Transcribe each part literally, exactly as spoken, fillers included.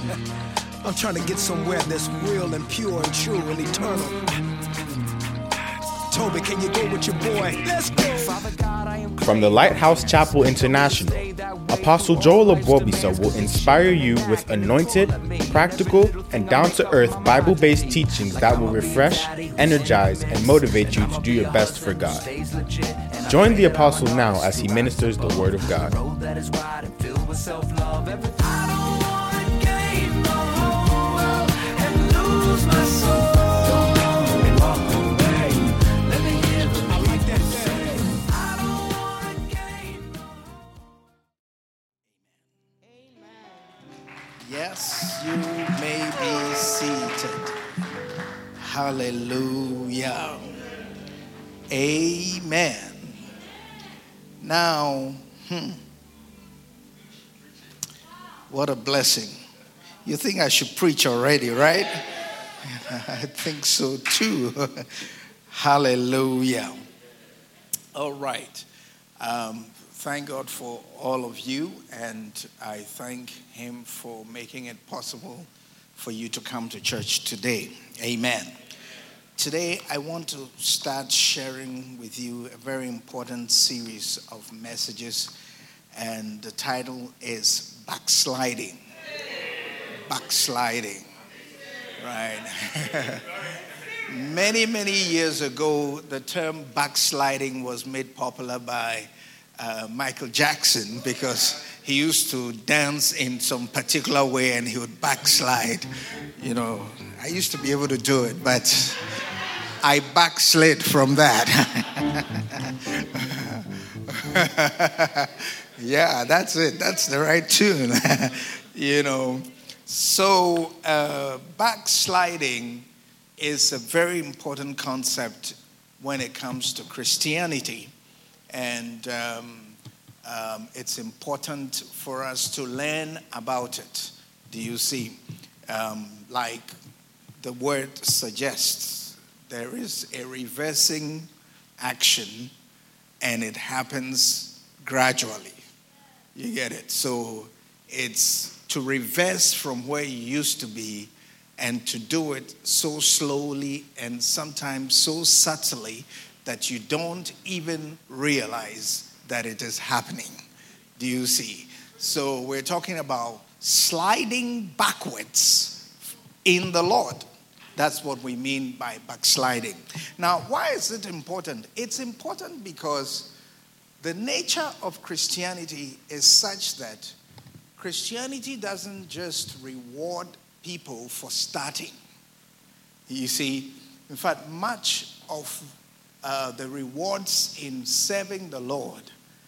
I'm trying to get somewhere that's real and pure and true and eternal. Toby, can you go with your boy? Let's go. From the Lighthouse Chapel International, Apostle Joel Obobisa will inspire you with anointed, practical, and down-to-earth Bible-based teachings that will refresh, energize, and motivate you to do your best for God. Join the Apostle now as he ministers the Word of God. Yes, you may be seated. Hallelujah. Amen. Now, hmm, what a blessing. You think I should preach already, right? I think so too. Hallelujah. All right. Um, Thank God for all of you, and I thank him for making it possible for you to come to church today. Amen. Today, I want to start sharing with you a very important series of messages, and the title is Backsliding. Backsliding. Right. Many, many years ago, the term backsliding was made popular by Uh, Michael Jackson, because he used to dance in some particular way and he would backslide. You know, I used to be able to do it, but I backslid from that. Yeah, that's it. That's the right tune. You know, so uh, backsliding is a very important concept when it comes to Christianity. And um, um, it's important for us to learn about it. Do you see? Um, like the word suggests, there is a reversing action, and it happens gradually. You get it? So it's to reverse from where you used to be, and to do it so slowly and sometimes so subtly that you don't even realize that it is happening. Do you see? So we're talking about sliding backwards in the Lord. That's what we mean by backsliding. Now, why is it important? It's important because the nature of Christianity is such that Christianity doesn't just reward people for starting. You see, in fact, much of Uh, the rewards in serving the Lord,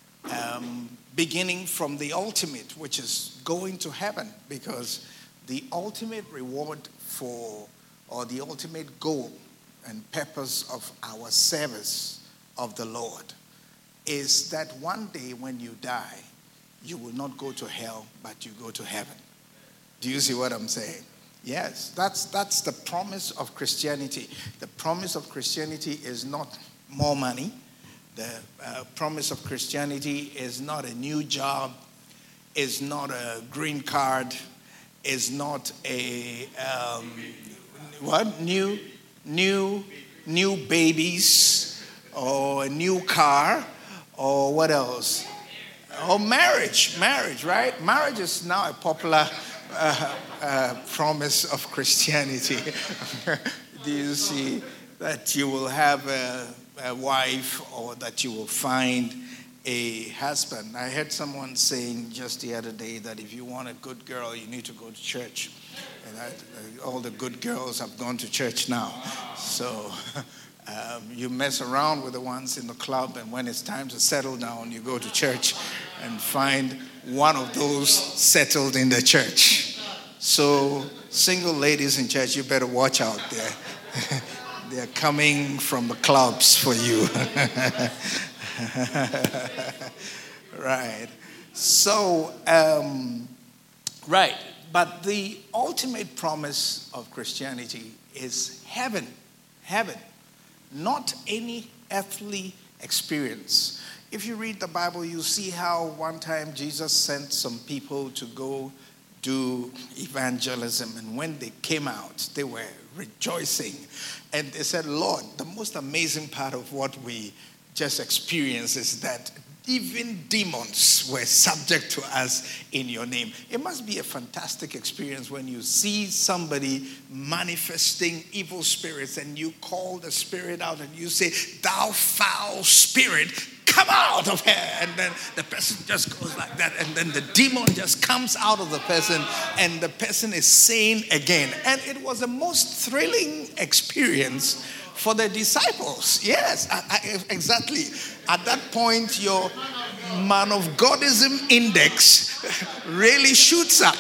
um, beginning from the ultimate, which is going to heaven, because the ultimate reward for, or the ultimate goal and purpose of our service of the Lord is that one day when you die, you will not go to hell, but you go to heaven. Do you see what I'm saying? Yes, that's that's the promise of Christianity. The promise of Christianity is not more money. The uh, promise of Christianity is not a new job, is not a green card, is not a um, what new new new babies or a new car or what else? Oh, marriage, marriage, right? Marriage is now a popular Uh, uh, promise of Christianity. Do you see that you will have a, a wife, or that you will find a husband? I heard someone saying just the other day that if you want a good girl, you need to go to church. And I, all the good girls have gone to church now. So um, you mess around with the ones in the club, and when it's time to settle down, you go to church and find one of those settled in the church. So single ladies in church, you better watch out there. They're coming from the clubs for you. Right. So, um, right. But the ultimate promise of Christianity is heaven. Heaven. Not any earthly experience. If you read the Bible, you see how one time Jesus sent some people to go do evangelism. And when they came out, they were rejoicing. And they said, Lord, the most amazing part of what we just experienced is that even demons were subject to us in your name. It must be a fantastic experience when you see somebody manifesting evil spirits and you call the spirit out and you say, thou foul spirit, come out of her. And then the person just goes like that. And then the demon just comes out of the person and the person is sane again. And it was the most thrilling experience for the disciples. Yes, I, I, exactly. At that point, your man of Godism index really shoots up.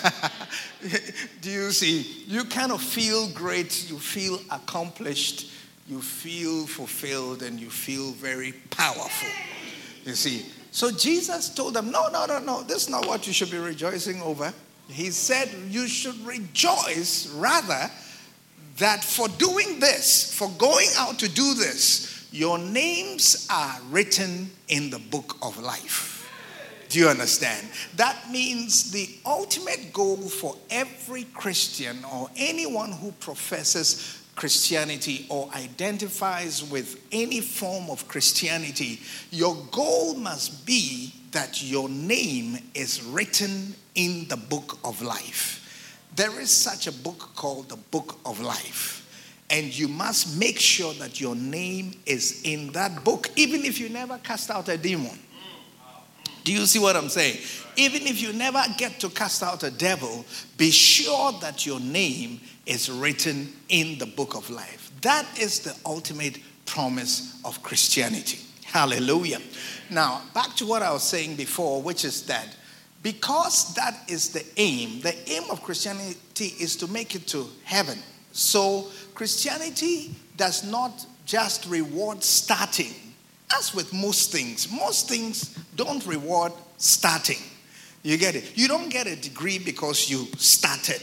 Do you see? You kind of feel great. You feel accomplished. You feel fulfilled. And you feel very powerful. You see? So Jesus told them, no, no, no, no. This is not what you should be rejoicing over. He said you should rejoice rather that for doing this, for going out to do this, your names are written in the book of life. Do you understand? That means the ultimate goal for every Christian or anyone who professes Christianity or identifies with any form of Christianity, your goal must be that your name is written in the book of life. There is such a book called the Book of Life. And you must make sure that your name is in that book, even if you never cast out a demon. Do you see what I'm saying? Even if you never get to cast out a devil, be sure that your name is written in the book of life. That is the ultimate promise of Christianity. Hallelujah. Now, back to what I was saying before, which is that because that is the aim, the aim of Christianity is to make it to heaven. So Christianity does not just reward starting. As with most things, most things don't reward starting. You get it? You don't get a degree because you started.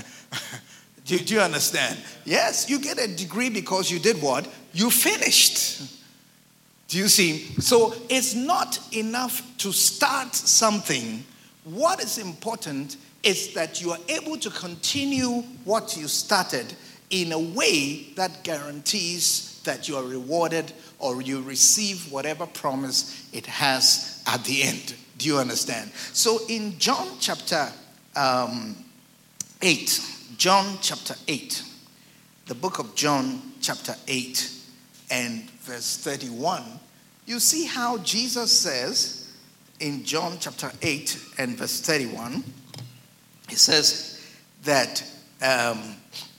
do, do you understand? Yes, you get a degree because you did what? You finished. Do you see? So it's not enough to start something. What is important is that you are able to continue what you started in a way that guarantees that you are rewarded or you receive whatever promise it has at the end. Do you understand? So in John chapter um, eight, John chapter eight, the book of John chapter eight and verse thirty-one, you see how Jesus says, in John chapter eight and verse thirty-one, he says that um,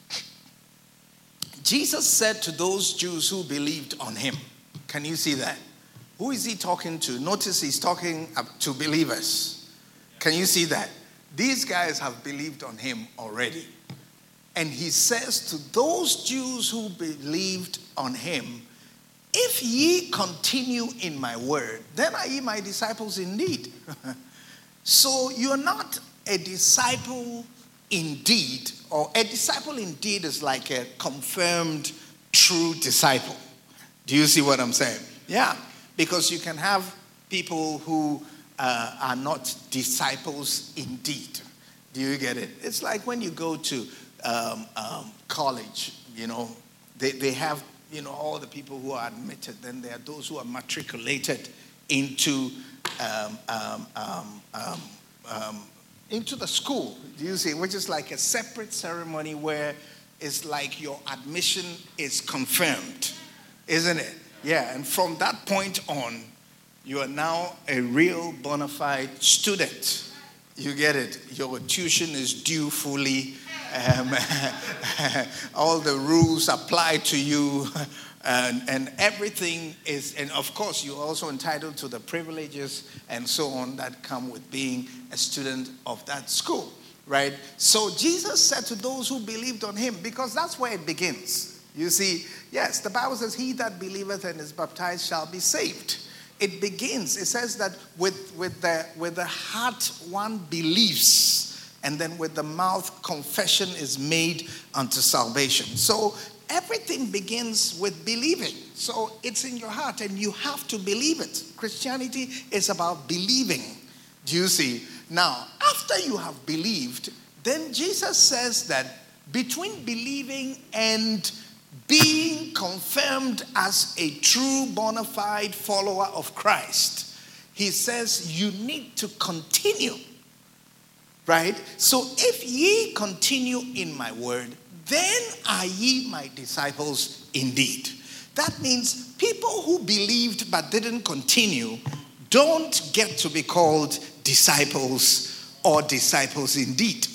Jesus said to those Jews who believed on him. Can you see that? Who is he talking to? Notice he's talking to believers. Can you see that? These guys have believed on him already. And he says to those Jews who believed on him, if ye continue in my word, then are ye my disciples indeed. So you're not a disciple indeed, or a disciple indeed is like a confirmed true disciple. Do you see what I'm saying? Yeah, because you can have people who uh, are not disciples indeed. Do you get it? It's like when you go to um, um, college, you know, they, they have, you know, all the people who are admitted. Then there are those who are matriculated into um, um, um, um, um, into the school. Do you see? Which is like a separate ceremony where it's like your admission is confirmed, isn't it? Yeah. And from that point on, you are now a real bona fide student. You get it? Your tuition is due fully. Um, all the rules apply to you, and, and everything is, and of course you're also entitled to the privileges and so on that come with being a student of that school, right? So Jesus said to those who believed on him, because that's where it begins. You see, yes, the Bible says, he that believeth and is baptized shall be saved. It begins, it says that with, with, the, with the heart one believes, and then with the mouth, confession is made unto salvation. So everything begins with believing. So it's in your heart and you have to believe it. Christianity is about believing. Do you see? Now, after you have believed, then Jesus says that between believing and being confirmed as a true bona fide follower of Christ, he says you need to continue. Right? So if ye continue in my word, then are ye my disciples indeed. That means people who believed but didn't continue don't get to be called disciples or disciples indeed.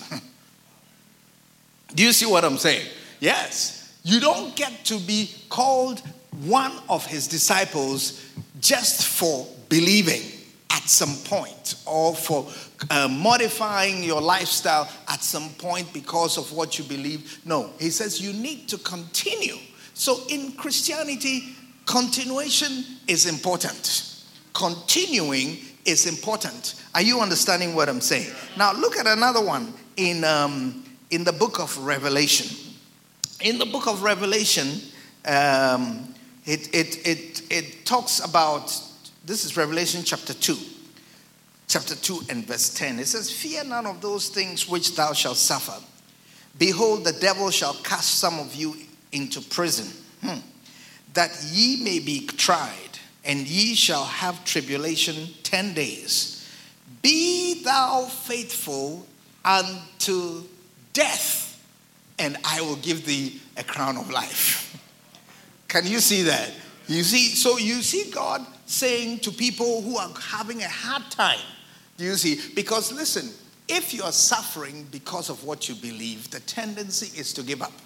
Do you see what I'm saying? Yes. You don't get to be called one of his disciples just for believing at some point, or for uh, modifying your lifestyle at some point because of what you believe. No, he says you need to continue. So in Christianity, continuation is important. Continuing is important. Are you understanding what I'm saying? Now look at another one in um, in the book of Revelation. In the book of Revelation, um, it it it it talks about. This is Revelation chapter two. Chapter two and verse ten. It says, fear none of those things which thou shalt suffer. Behold, the devil shall cast some of you into prison, hmm, that ye may be tried, and ye shall have tribulation ten days. Be thou faithful unto death, and I will give thee a crown of life. Can you see that? You see, so you see God saying to people who are having a hard time, do you see? Because listen, if you are suffering because of what you believe, the tendency is to give up.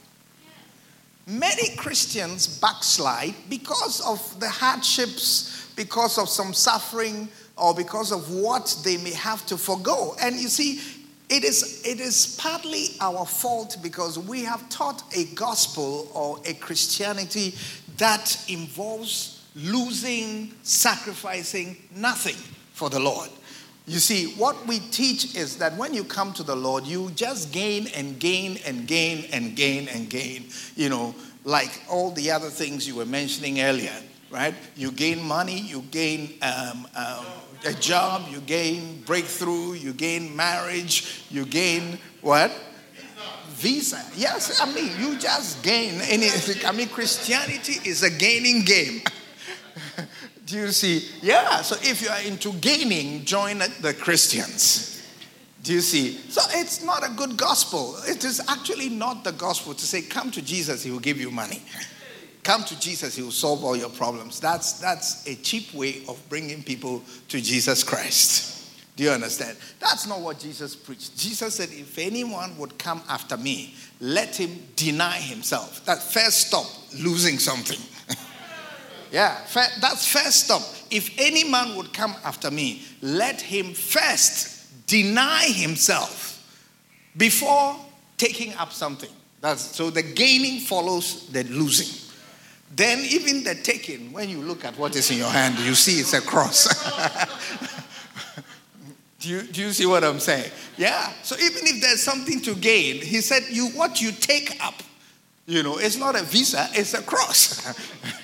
Many Christians backslide because of the hardships, because of some suffering, or because of what they may have to forgo. And you see, it is it is partly our fault because we have taught a gospel or a Christianity that involves losing, sacrificing nothing for the Lord. You see, what we teach is that when you come to the Lord, you just gain and gain and gain and gain and gain, you know, like all the other things you were mentioning earlier, right? You gain money, you gain um, um, a job, you gain breakthrough, you gain marriage, you gain what? Visa. Yes, I mean, you just gain anything. I mean, Christianity is a gaining game. Do you see? Yeah, so if you are into gaining, join the Christians. Do you see? So it's not a good gospel. It is actually not the gospel to say, come to Jesus, he will give you money. Come to Jesus, he will solve all your problems. That's, that's a cheap way of bringing people to Jesus Christ. Do you understand? That's not what Jesus preached. Jesus said, if anyone would come after me, let him deny himself. That first stop, losing something. Yeah, that's first stop. If any man would come after me, let him first deny himself before taking up something. That's so the gaining follows the losing. Then even the taking, when you look at what is in your hand, you see it's a cross. do, you, do you see what I'm saying? Yeah. So even if there's something to gain, he said, "You what you take up, you know, it's not a visa, it's a cross."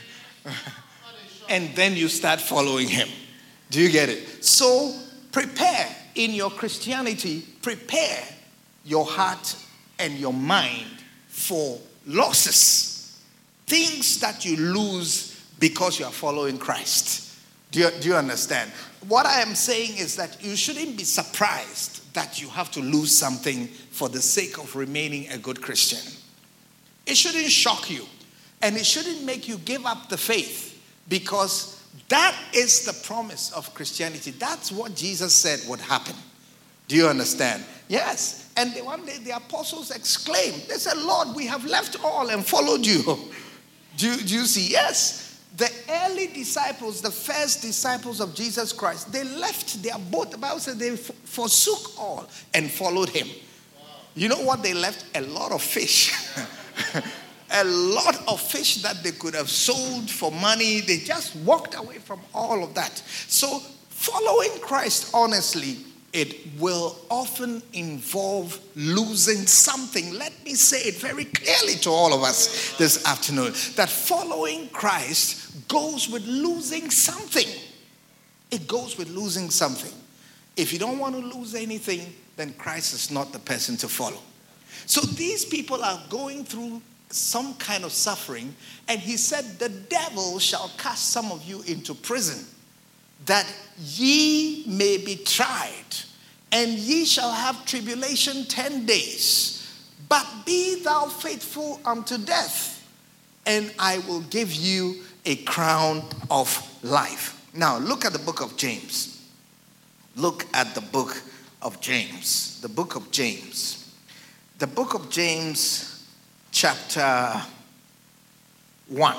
And then you start following him. Do you get it? So prepare in your Christianity, prepare your heart and your mind for losses. Things that you lose because you are following Christ. Do you, do you understand? What I am saying is that you shouldn't be surprised that you have to lose something for the sake of remaining a good Christian. It shouldn't shock you. And it shouldn't make you give up the faith. Because that is the promise of Christianity. That's what Jesus said would happen. Do you understand? Yes. And one day the apostles exclaimed, they said, Lord, we have left all and followed you. Do, do you see? Yes. The early disciples, the first disciples of Jesus Christ, they left their boat. The Bible said they forsook all and followed him. Wow. You know what they left? A lot of fish. A lot of fish that they could have sold for money. They just walked away from all of that. So following Christ, honestly, it will often involve losing something. Let me say it very clearly to all of us this afternoon, that following Christ goes with losing something. It goes with losing something. If you don't want to lose anything, then Christ is not the person to follow. So these people are going through some kind of suffering, and he said, the devil shall cast some of you into prison, that ye may be tried, and ye shall have tribulation ten days. But be thou faithful unto death, and I will give you a crown of life. Now, look at the book of James. Look at the book of James. The book of James. The book of James, chapter one,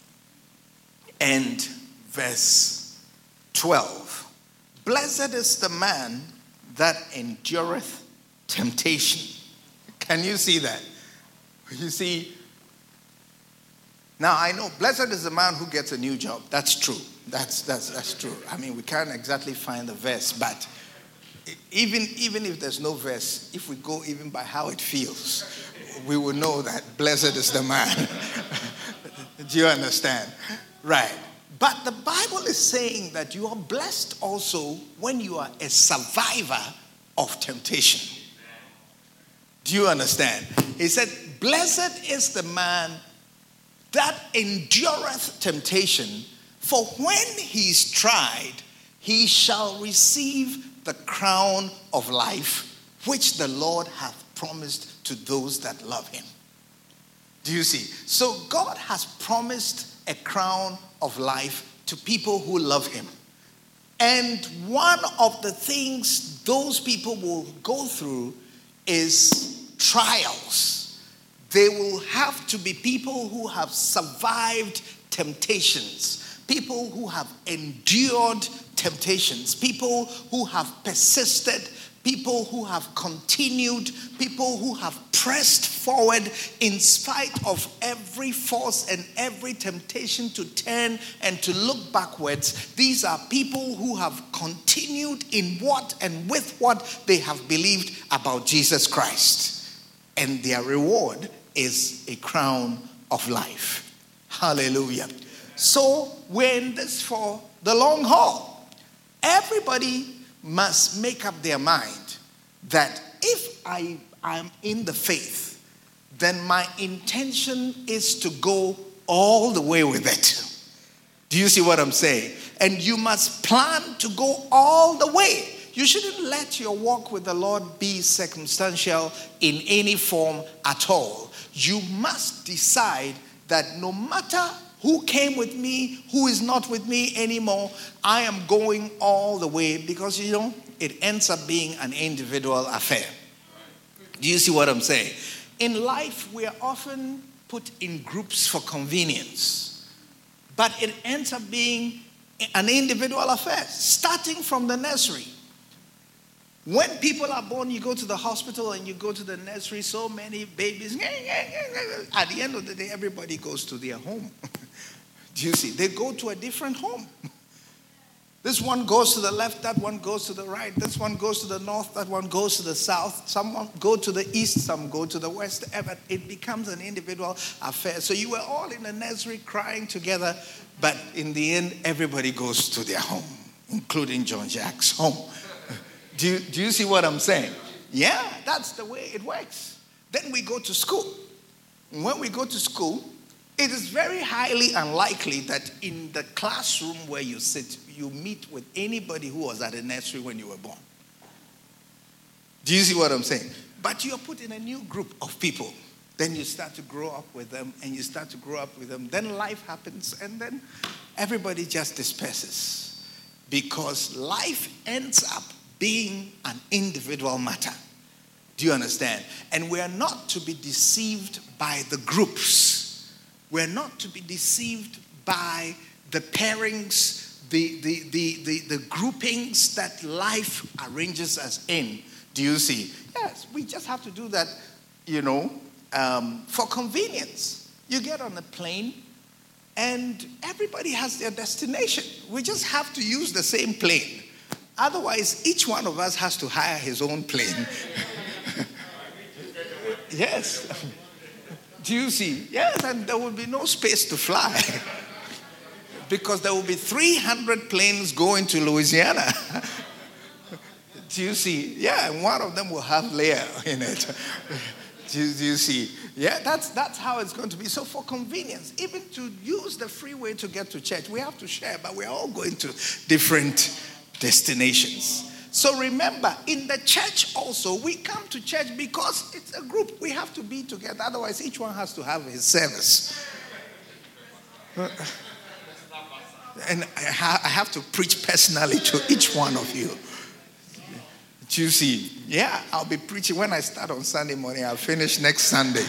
and verse twelve. Blessed is the man that endureth temptation. Can you see that? You see, now I know blessed is the man who gets a new job. That's true. That's that's that's true. I mean, we can't exactly find the verse, but even even if there's no verse, if we go even by how it feels, we will know that blessed is the man. Do you understand? Right. But the Bible is saying that you are blessed also when you are a survivor of temptation. Do you understand? He said, blessed is the man that endureth temptation, for when he is tried, he shall receive the crown of life, which the Lord hath promised to those that love him. Do you see? So God has promised a crown of life to people who love him. And one of the things those people will go through is trials. They will have to be people who have survived temptations, people who have endured temptations, people who have persisted, people who have continued, people who have pressed forward in spite of every force and every temptation to turn and to look backwards. These are people who have continued in what and with what they have believed about Jesus Christ. And their reward is a crown of life. Hallelujah. So we're in this for the long haul. Everybody must make up their mind that if I am in the faith, then my intention is to go all the way with it. Do you see what I'm saying? And you must plan to go all the way. You shouldn't let your walk with the Lord be circumstantial in any form at all. You must decide that no matter who came with me, who is not with me anymore, I am going all the way, because, you know, it ends up being an individual affair. Do you see what I'm saying? In life, we are often put in groups for convenience, but it ends up being an individual affair, starting from the nursery. When people are born, you go to the hospital and you go to the nursery, so many babies. At the end of the day, everybody goes to their home. Do you see? They go to a different home. This one goes to the left, that one goes to the right, this one goes to the north, that one goes to the south, some go to the east, some go to the west. It becomes an individual affair. So you were all in the nursery crying together, but in the end, everybody goes to their home, including John Jack's home. Do you, do you see what I'm saying? Yeah, that's the way it works. Then we go to school. When we go to school, it is very highly unlikely that in the classroom where you sit, you meet with anybody who was at the nursery when you were born. Do you see what I'm saying? But you're put in a new group of people. Then you start to grow up with them, and you start to grow up with them. Then life happens, and then everybody just disperses. Because life ends up being an individual matter. Do you understand? And we are not to be deceived by the groups. We're not to be deceived by the pairings, the, the, the, the, the groupings that life arranges us in. Do you see? Yes, we just have to do that, you know, um, for convenience. You get on a plane and everybody has their destination. We just have to use the same plane. Otherwise, each one of us has to hire his own plane. Yes. Do you see? Yes, and there will be no space to fly. Because there will be three hundred planes going to Louisiana. Do you see? Yeah, and one of them will have Leah in it. do, you, do you see? Yeah, that's that's how it's going to be. So for convenience, even to use the freeway to get to church, we have to share, but we're all going to different destinations. So remember, in the church also, we come to church because it's a group. We have to be together. Otherwise, each one has to have his service. And I have to preach personally to each one of you. Do you see? Yeah, I'll be preaching. When I start on Sunday morning, I'll finish next Sunday.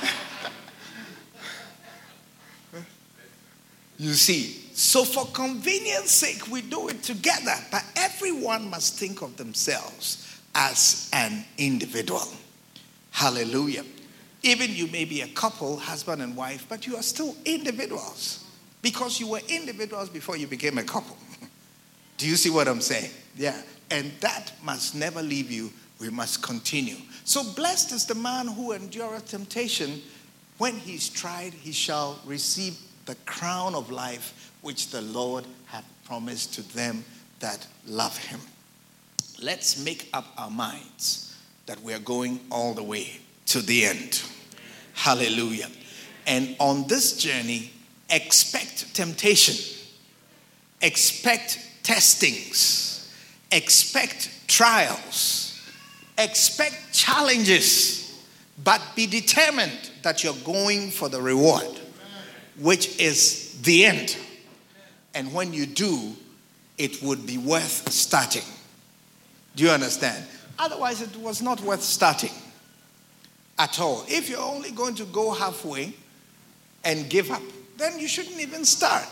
You see? So for convenience sake, we do it together. But everyone must think of themselves as an individual. Hallelujah. Even you may be a couple, husband and wife, but you are still individuals. Because you were individuals before you became a couple. Do you see what I'm saying? Yeah. And that must never leave you. We must continue. So blessed is the man who endureth temptation. When he's tried, he shall receive the crown of life, which the Lord hath promised to them that love him. Let's make up our minds that we are going all the way to the end. Hallelujah. And on this journey, expect temptation. Expect testings. Expect trials. Expect challenges. But be determined that you're going for the reward, which is the end. And when you do, it would be worth starting. Do you understand? Otherwise, it was not worth starting at all. If you're only going to go halfway and give up, then you shouldn't even start.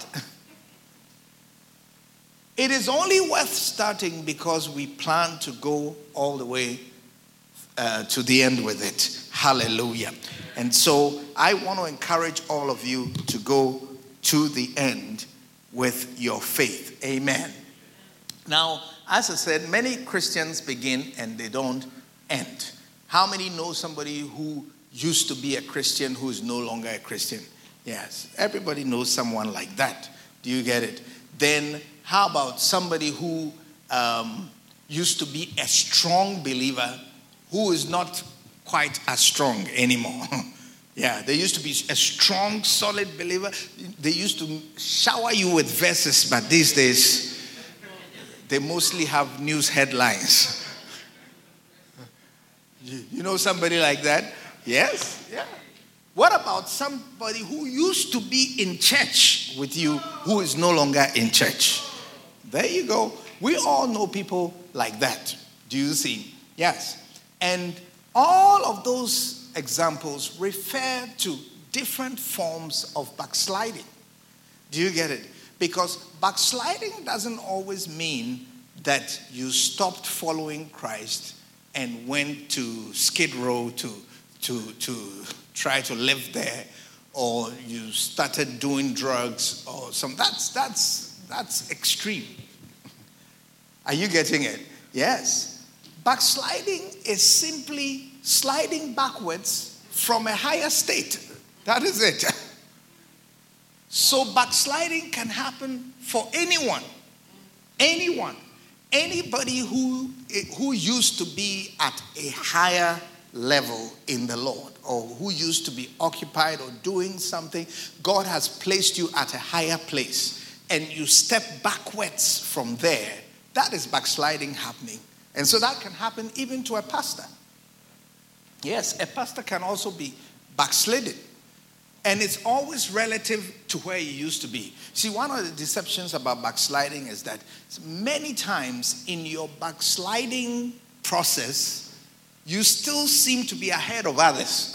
It is only worth starting because we plan to go all the way uh, to the end with it. Hallelujah. And so I want to encourage all of you to go to the end with your faith. Amen. Now, as I said, many Christians begin and they don't end. How many know somebody who used to be a Christian who is no longer a Christian? Yes, everybody knows someone like that. Do you get it? Then how about somebody who um, used to be a strong believer who is not quite as strong anymore? Yeah, they used to be a strong, solid believer. They used to shower you with verses, but these days, they mostly have news headlines. You know somebody like that? Yes? Yeah. What about somebody who used to be in church with you who is no longer in church? There you go. We all know people like that. Do you see? Yes. And all of those examples refer to different forms of backsliding. Do you get it? Because backsliding doesn't always mean that you stopped following Christ and went to Skid Row to, to, to try to live there, or you started doing drugs or some. That's, that's, that's extreme. Are you getting it? Yes. Backsliding is simply sliding backwards from a higher state. That is it. So backsliding can happen for anyone. Anyone. Anybody who, who used to be at a higher level in the Lord, or who used to be occupied or doing something. God has placed you at a higher place and you step backwards from there. That is backsliding happening. And so that can happen even to a pastor. Yes, a pastor can also be backslidden. And it's always relative to where you used to be. See, one of the deceptions about backsliding is that many times in your backsliding process, you still seem to be ahead of others.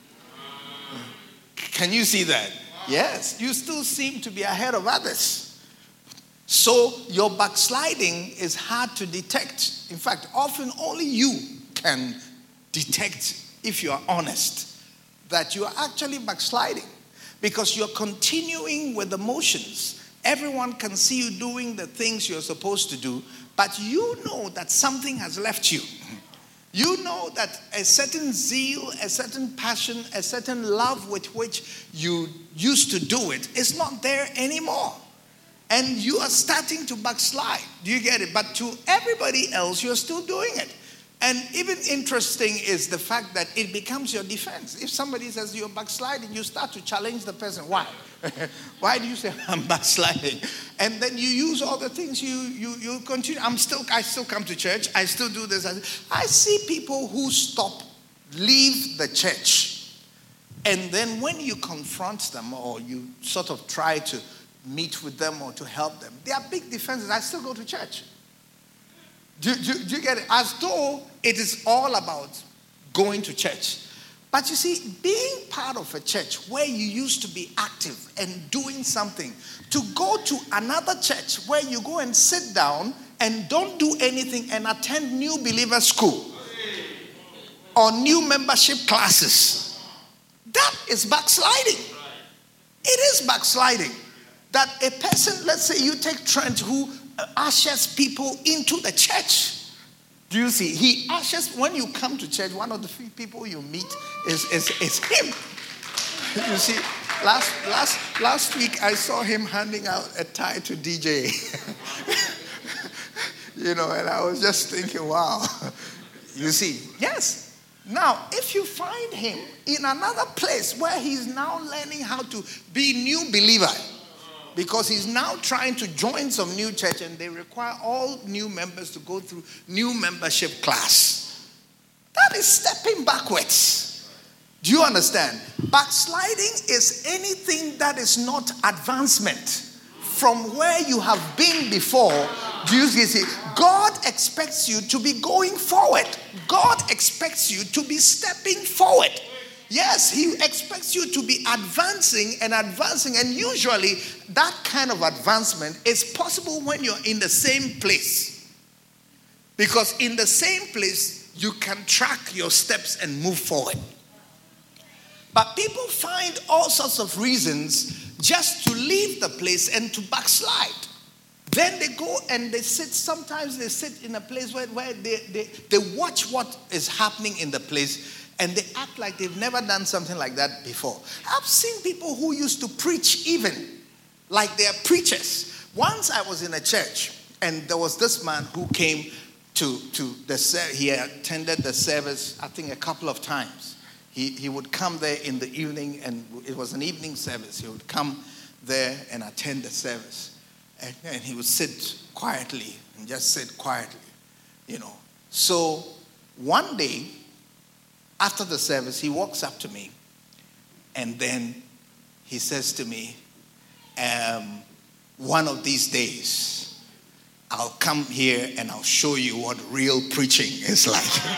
Can you see that? Yes, you still seem to be ahead of others. So your backsliding is hard to detect. In fact, often only you can detect, if you are honest, that you are actually backsliding, because you're continuing with the motions. Everyone can see you doing the things you're supposed to do, but you know that something has left you. You know that a certain zeal, a certain passion, a certain love with which you used to do it is not there anymore. and you are starting to backslide. Do you get it? But to everybody else, you're still doing it. And even interesting is the fact that it becomes your defense. If somebody says you're backsliding, you start to challenge the person. Why? Why do you say I'm backsliding? And then you use all the things you you you continue. I'm still I still come to church. I still do this. I, I see people who stop, leave the church, and then when you confront them or you sort of try to meet with them or to help them, their big defense is I still go to church. Do, do, do you get it? As though it is all about going to church. But you see, being part of a church where you used to be active and doing something, to go to another church where you go and sit down and don't do anything and attend new believer school or new membership classes, that is backsliding. It is backsliding. That a person, let's say you take Trent, who ushers people into the church. Do you see? He ushers, when you come to church, one of the few people you meet is, is, is him. You see, last, last, last week I saw him handing out a tie to D J. You know, and I was just thinking, wow. You see, yes. Now, if you find him in another place where he's now learning how to be new believer, because he's now trying to join some new church and they require all new members to go through new membership class. That is stepping backwards. Do you understand? Backsliding is anything that is not advancement from where you have been before. Do you see? God expects you to be going forward. God expects you to be stepping forward. Yes, he expects you to be advancing and advancing. And usually that kind of advancement is possible when you're in the same place. Because in the same place, you can track your steps and move forward. But people find all sorts of reasons just to leave the place and to backslide. Then they go and they sit, sometimes they sit in a place where, where they, they, they watch what is happening in the place. And they act like they've never done something like that before. I've seen people who used to preach even like they're preachers. Once I was in a church and there was this man who came to, to the, he attended the service, I think a couple of times. He, he would come there in the evening, and it was an evening service. He would come there and attend the service. And, and he would sit quietly and just sit quietly, you know. So one day, after the service, he walks up to me and then he says to me, um, one of these days, I'll come here and I'll show you what real preaching is like.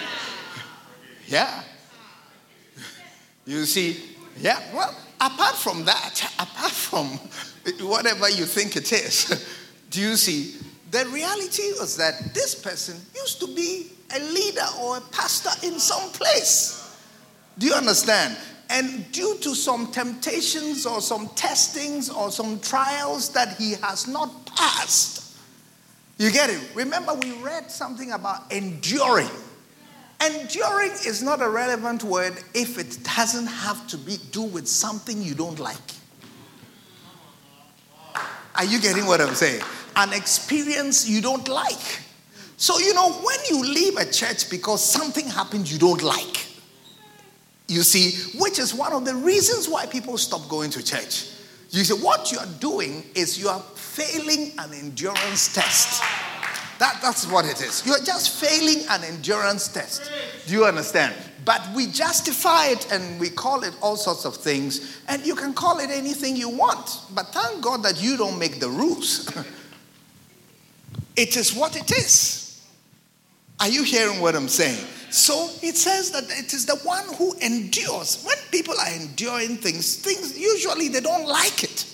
Yeah. You see, yeah, well, apart from that, apart from whatever you think it is, do you see, the reality was that this person used to be a leader or a pastor in some place. Do you understand? And due to some temptations or some testings or some trials that he has not passed, you get it? Remember, we read something about enduring. Enduring is not a relevant word if it doesn't have to be do with something you don't like. Are you getting what I'm saying? An experience you don't like. So, you know, when you leave a church because something happened you don't like, you see, which is one of the reasons why people stop going to church. You see, what you are doing is you are failing an endurance test. That, that's what it is. You're just failing an endurance test. Do you understand? But we justify it and we call it all sorts of things. And you can call it anything you want. But thank God that you don't make the rules. It is what it is. Are you hearing what I'm saying? So it says that it is the one who endures. When people are enduring things, things usually they don't like it.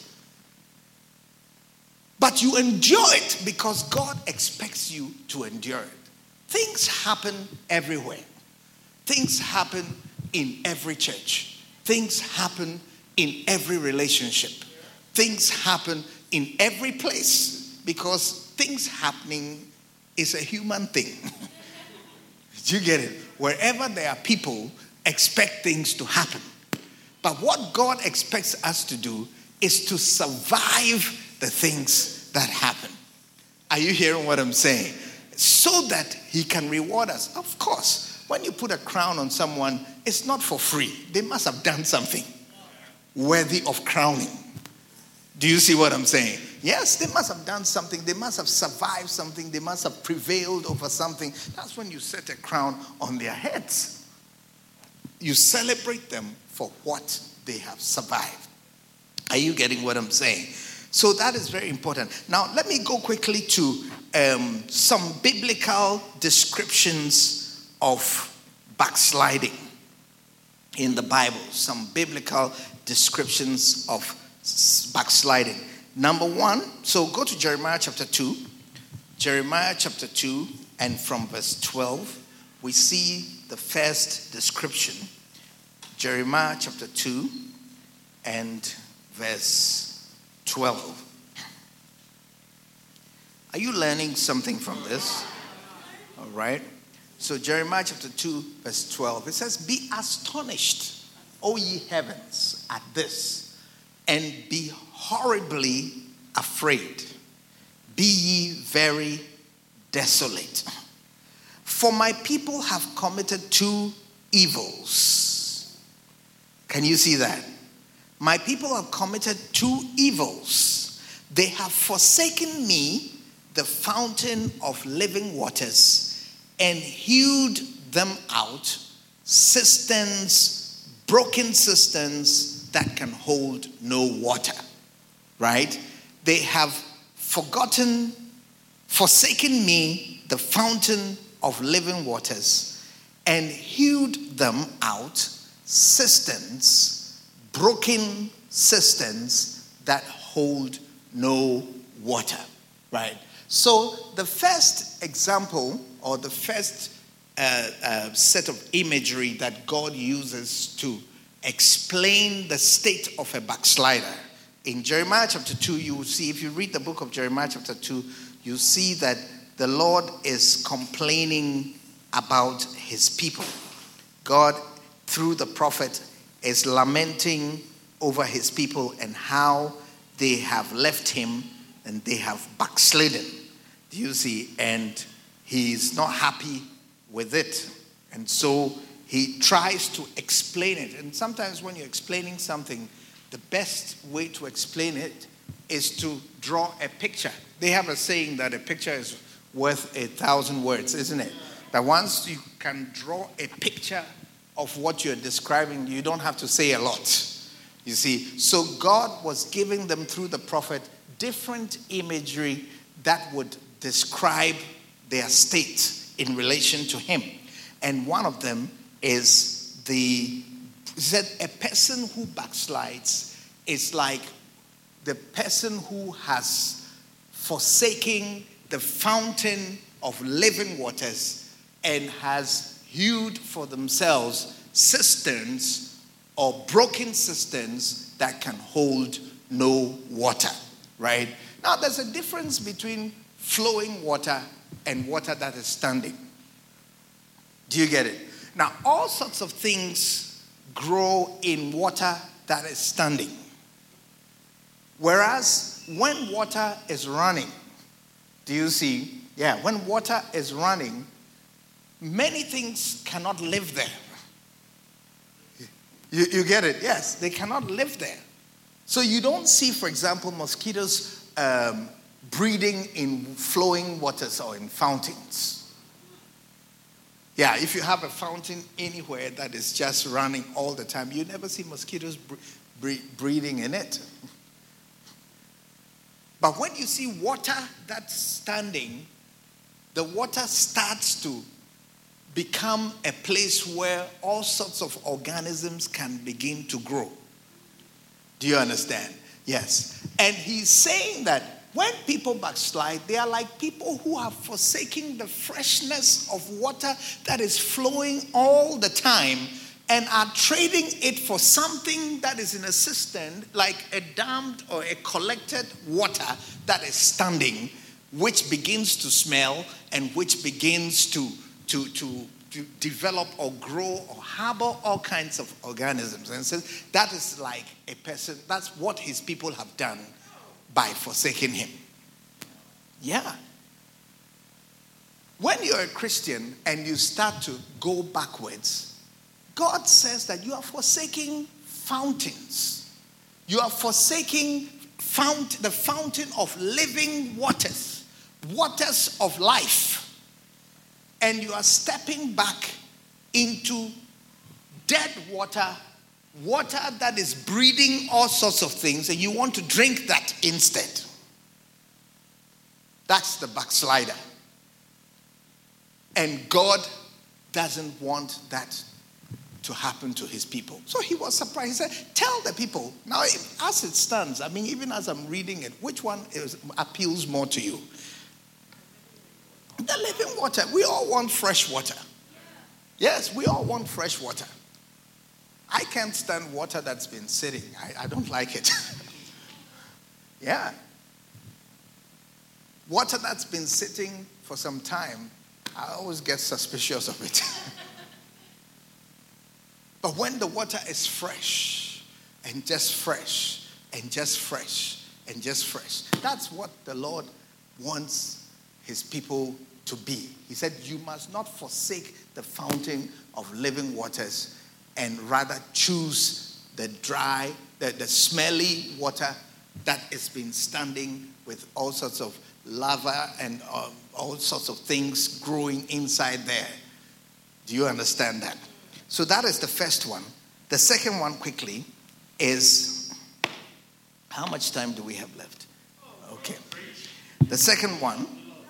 But you endure it because God expects you to endure it. Things happen everywhere. Things happen in every church. Things happen in every relationship. Things happen in every place because things happening is a human thing. Do you get it? Wherever there are people, expect things to happen. But what God expects us to do is to survive the things that happen. Are you hearing what I'm saying? So that he can reward us. Of course, when you put a crown on someone, it's not for free. They must have done something worthy of crowning. Do you see what I'm saying? Yes, they must have done something. They must have survived something. They must have prevailed over something. That's when you set a crown on their heads. You celebrate them for what they have survived. Are you getting what I'm saying? So that is very important. Now, let me go quickly to um, some biblical descriptions of backsliding in the Bible. Some biblical descriptions of backsliding. Number one, so go to Jeremiah chapter two. Jeremiah chapter two, and from verse twelve, we see the first description. Jeremiah chapter two and verse twelve. Are you learning something from this? All right. So Jeremiah chapter two, verse twelve, it says, "Be astonished, O ye heavens, at this, and be horribly afraid. Be ye very desolate. For my people have committed two evils." Can you see that? My people have committed two evils. They have forsaken me, the fountain of living waters, and hewed them out cisterns, broken cisterns that can hold no water. Right? They have forgotten, forsaken me, the fountain of living waters, and hewed them out cisterns, broken cisterns that hold no water. Right? So the first example, or the first uh, uh, set of imagery that God uses to explain the state of a backslider, in Jeremiah chapter two, you will see, if you read the book of Jeremiah chapter two, you see that the Lord is complaining about his people. God, through the prophet, is lamenting over his people and how they have left him and they have backslidden. Do you see? And he's not happy with it. And so he tries to explain it. And sometimes when you're explaining something, the best way to explain it is to draw a picture. They have a saying that a picture is worth a thousand words, isn't it? That once you can draw a picture of what you're describing, you don't have to say a lot. You see, so God was giving them through the prophet different imagery that would describe their state in relation to him. And one of them is the, he said, a person who backslides is like the person who has forsaken the fountain of living waters and has hewed for themselves cisterns or broken cisterns that can hold no water, right? Now, there's a difference between flowing water and water that is standing. Do you get it? Now, all sorts of things grow in water that is standing. Whereas when water is running, do you see? Yeah, when water is running, many things cannot live there. You, you get it? Yes, they cannot live there. So you don't see, for example, mosquitoes um, breeding in flowing waters or in fountains. Yeah, if you have a fountain anywhere that is just running all the time, you never see mosquitoes bre- bre- breeding in it. But when you see water that's standing, the water starts to become a place where all sorts of organisms can begin to grow. Do you understand? Yes. And he's saying that when people backslide, they are like people who have forsaken the freshness of water that is flowing all the time and are trading it for something that is in a cistern, like a dammed or a collected water that is standing, which begins to smell and which begins to, to, to, to develop or grow or harbor all kinds of organisms. And so that is like a person, that's what his people have done by forsaking him. Yeah. When you're a Christian and you start to go backwards, God says that you are forsaking fountains. You are forsaking fount, the fountain of living waters, waters of life. And you are stepping back into dead water, water that is breeding all sorts of things, and you want to drink that instead. That's the backslider. And God doesn't want that to happen to his people. So he was surprised. He said, tell the people. Now, as it stands, I mean, even as I'm reading it, which one is, appeals more to you? The living water. We all want fresh water. Yes, we all want fresh water. I can't stand water that's been sitting. I, I don't like it. Yeah. Water that's been sitting for some time, I always get suspicious of it. But when the water is fresh, and just fresh, and just fresh, and just fresh, that's what the Lord wants his people to be. He said, you must not forsake the fountain of living waters and rather choose the dry, the, the smelly water that has been standing with all sorts of lava and uh, all sorts of things growing inside there. Do you understand that? So that is the first one. The second one, quickly, is, how much time do we have left? Okay. The second one,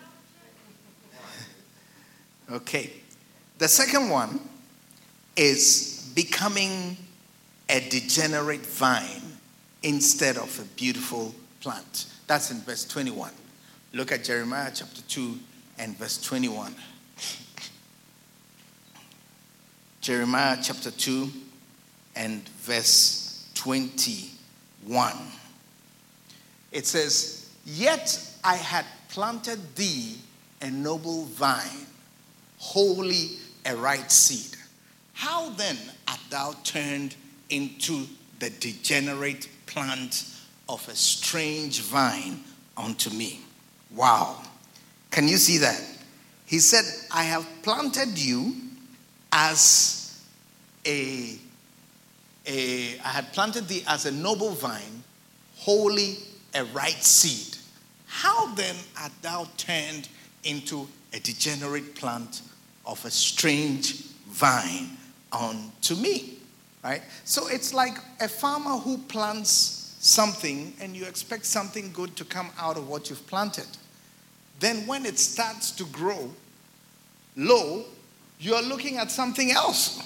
okay. The second one is becoming a degenerate vine instead of a beautiful plant. That's in verse twenty-one. Look at Jeremiah chapter two and verse twenty-one. Jeremiah chapter two and verse twenty-one. It says, yet I had planted thee a noble vine, wholly a right seed. How then art thou turned into the degenerate plant of a strange vine unto me? Wow. Can you see that? He said, I have planted you as a, a I had planted thee as a noble vine, wholly a right seed. How then art thou turned into a degenerate plant of a strange vine unto me? Right? So it's like a farmer who plants something and you expect something good to come out of what you've planted. Then when it starts to grow low, you're looking at something else.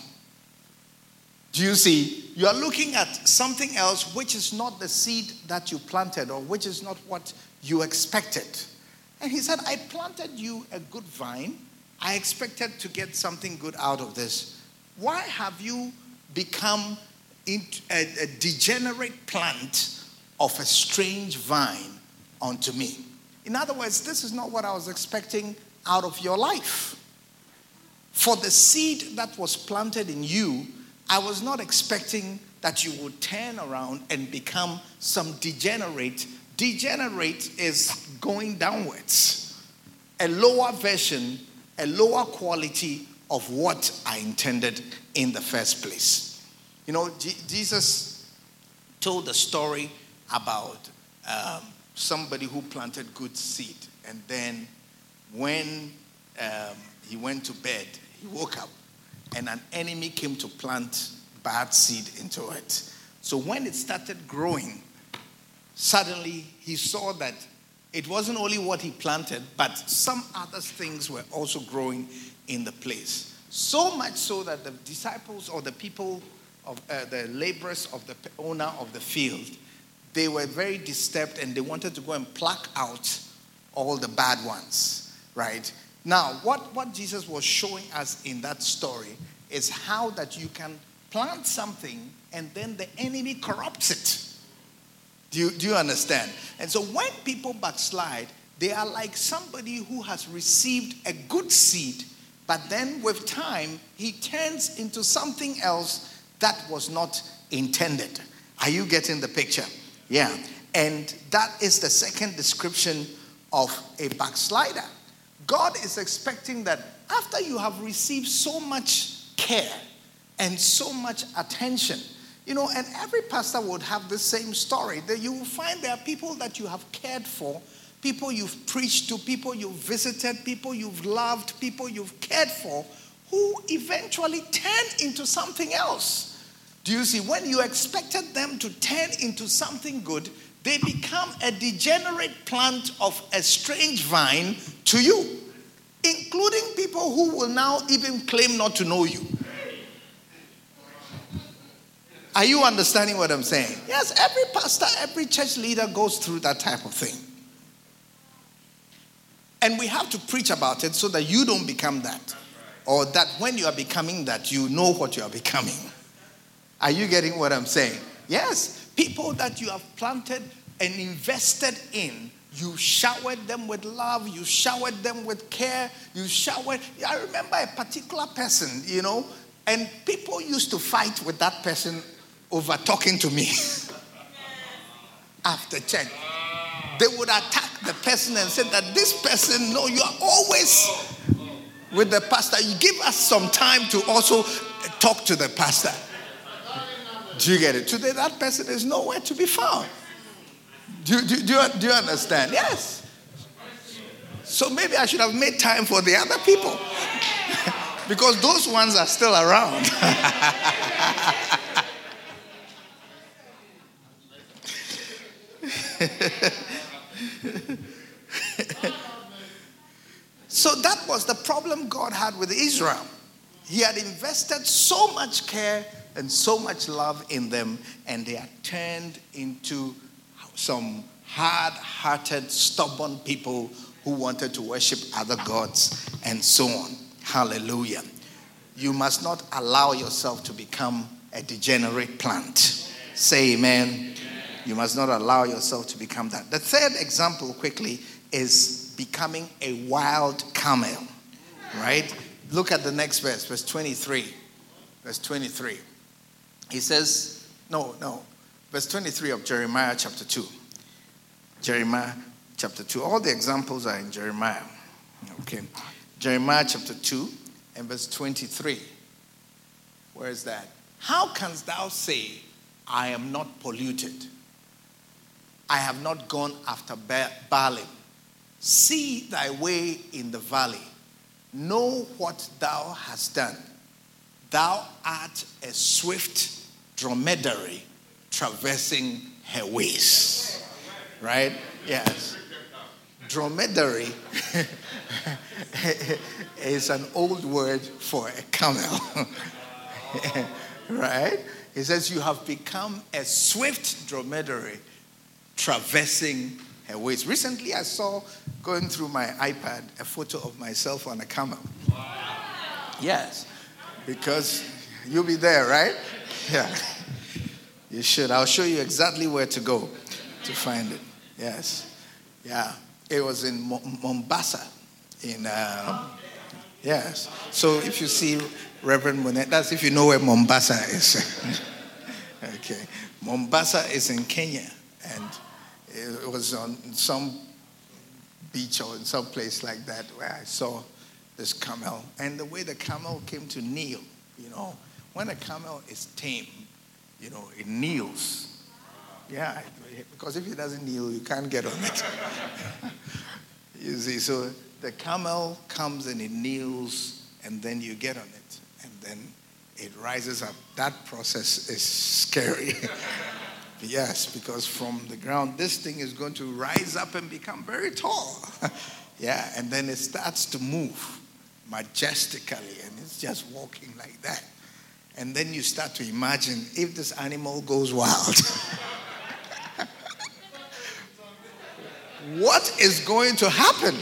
Do you see? You're looking at something else which is not the seed that you planted or which is not what you expected. And he said, I planted you a good vine. I expected to get something good out of this. Why have you become a, a degenerate plant of a strange vine unto me? In other words, this is not what I was expecting out of your life. For the seed that was planted in you, I was not expecting that you would turn around and become some degenerate. Degenerate is going downwards. A lower version, a lower quality of what I intended in the first place. You know, G- Jesus told the story about um, somebody who planted good seed. And then when um, he went to bed, he woke up and an enemy came to plant bad seed into it. So when it started growing, suddenly he saw that it wasn't only what he planted, but some other things were also growing in the place. So much so that the disciples or the people, of uh, the laborers of the owner of the field, they were very disturbed and they wanted to go and pluck out all the bad ones, right? Now, what, what Jesus was showing us in that story is how that you can plant something and then the enemy corrupts it. Do you, do you understand? And so when people backslide, they are like somebody who has received a good seed, but then with time, he turns into something else that was not intended. Are you getting the picture? Yeah. And that is the second description of a backslider. God is expecting that after you have received so much care and so much attention, you know, and every pastor would have the same story, that you will find there are people that you have cared for, people you've preached to, people you've visited, people you've loved, people you've cared for, who eventually turn into something else. Do you see? When you expected them to turn into something good, they become a degenerate plant of a strange vine to you, including people who will now even claim not to know you. Are you understanding what I'm saying? Yes, every pastor, every church leader goes through that type of thing. And we have to preach about it so that you don't become that. Or that when you are becoming that, you know what you are becoming. Are you getting what I'm saying? Yes. People that you have planted and invested in, you showered them with love, you showered them with care, you showered. I remember a particular person, you know, and people used to fight with that person over talking to me after church. They would attack the person and say that this person, no, you are always with the pastor. You give us some time to also talk to the pastor. Do you get it? Today, that person is nowhere to be found. Do, do, do, you, do you understand? Yes. So maybe I should have made time for the other people. Because those ones are still around. So that was the problem God had with Israel. He had invested so much care and so much love in them, and they are turned into some hard-hearted, stubborn people who wanted to worship other gods and so on. Hallelujah. You must not allow yourself to become a degenerate plant. Say amen. Amen. You must not allow yourself to become that. The third example, quickly, is becoming a wild camel. Right? Look at the next verse, verse twenty-three. Verse twenty-three. He says, no, no, verse twenty-three of Jeremiah chapter two. Jeremiah chapter two. All the examples are in Jeremiah. Okay. Jeremiah chapter two and verse twenty-three. Where is that? How canst thou say, I am not polluted? I have not gone after Baalim. See thy way in the valley. Know what thou hast done. Thou art a swift dromedary traversing her ways. Right? Yes. Dromedary is an old word for a camel. Right? It says you have become a swift dromedary traversing her ways. Recently I saw, going through my iPad, a photo of myself on a camel. Wow. Yes. Because you'll be there, right? Yeah. You should. I'll show you exactly where to go to find it. Yes. Yeah. It was in Mombasa. In uh, yes. So if you see Reverend Monet, that's if you know where Mombasa is. Okay. Mombasa is in Kenya, and it was on some beach or in some place like that where I saw this camel, and the way the camel came to kneel, you know, when a camel is tame, you know, it kneels. Yeah, because if it doesn't kneel, you can't get on it. You see, so the camel comes and it kneels, and then you get on it, and then it rises up. That process is scary. Yes, because from the ground, this thing is going to rise up and become very tall. Yeah, and then it starts to move majestically, and it's just walking like that. And then you start to imagine if this animal goes wild. What is going to happen?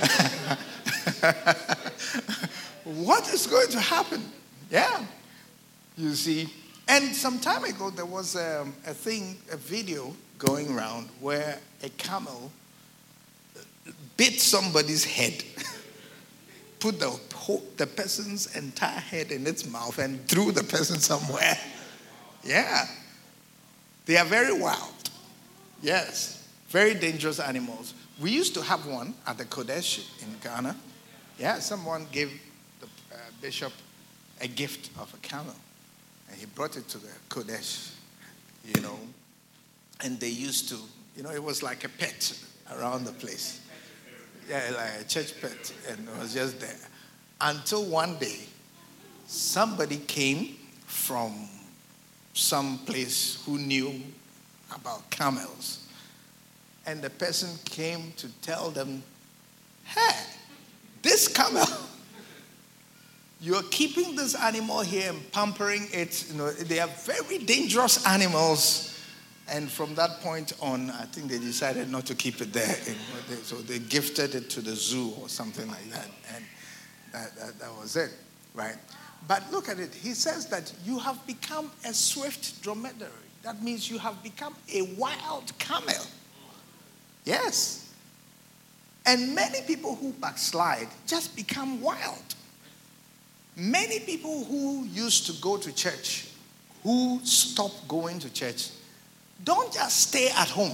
What is going to happen? Yeah. You see, and some time ago there was um, a thing, a video going around where a camel bit somebody's head, put the whole, the person's entire head in its mouth and threw the person somewhere. Yeah. They are very wild. Yes. Very dangerous animals. We used to have one at the Kodesh in Ghana. Yeah, someone gave the uh, bishop a gift of a camel. And he brought it to the Kodesh, you know. And they used to, you know, it was like a pet around the place. Yeah, like a church pet. And it was just there. Until one day, somebody came from some place who knew about camels. And the person came to tell them, hey, this camel, you're keeping this animal here and pampering it. You know, they are very dangerous animals. And from that point on, I think they decided not to keep it there. So they gifted it to the zoo or something like that. And that, that, that was it, right? But look at it. He says that you have become a swift dromedary. That means you have become a wild camel. Yes. And many people who backslide just become wild. Many people who used to go to church, who stop going to church, don't just stay at home.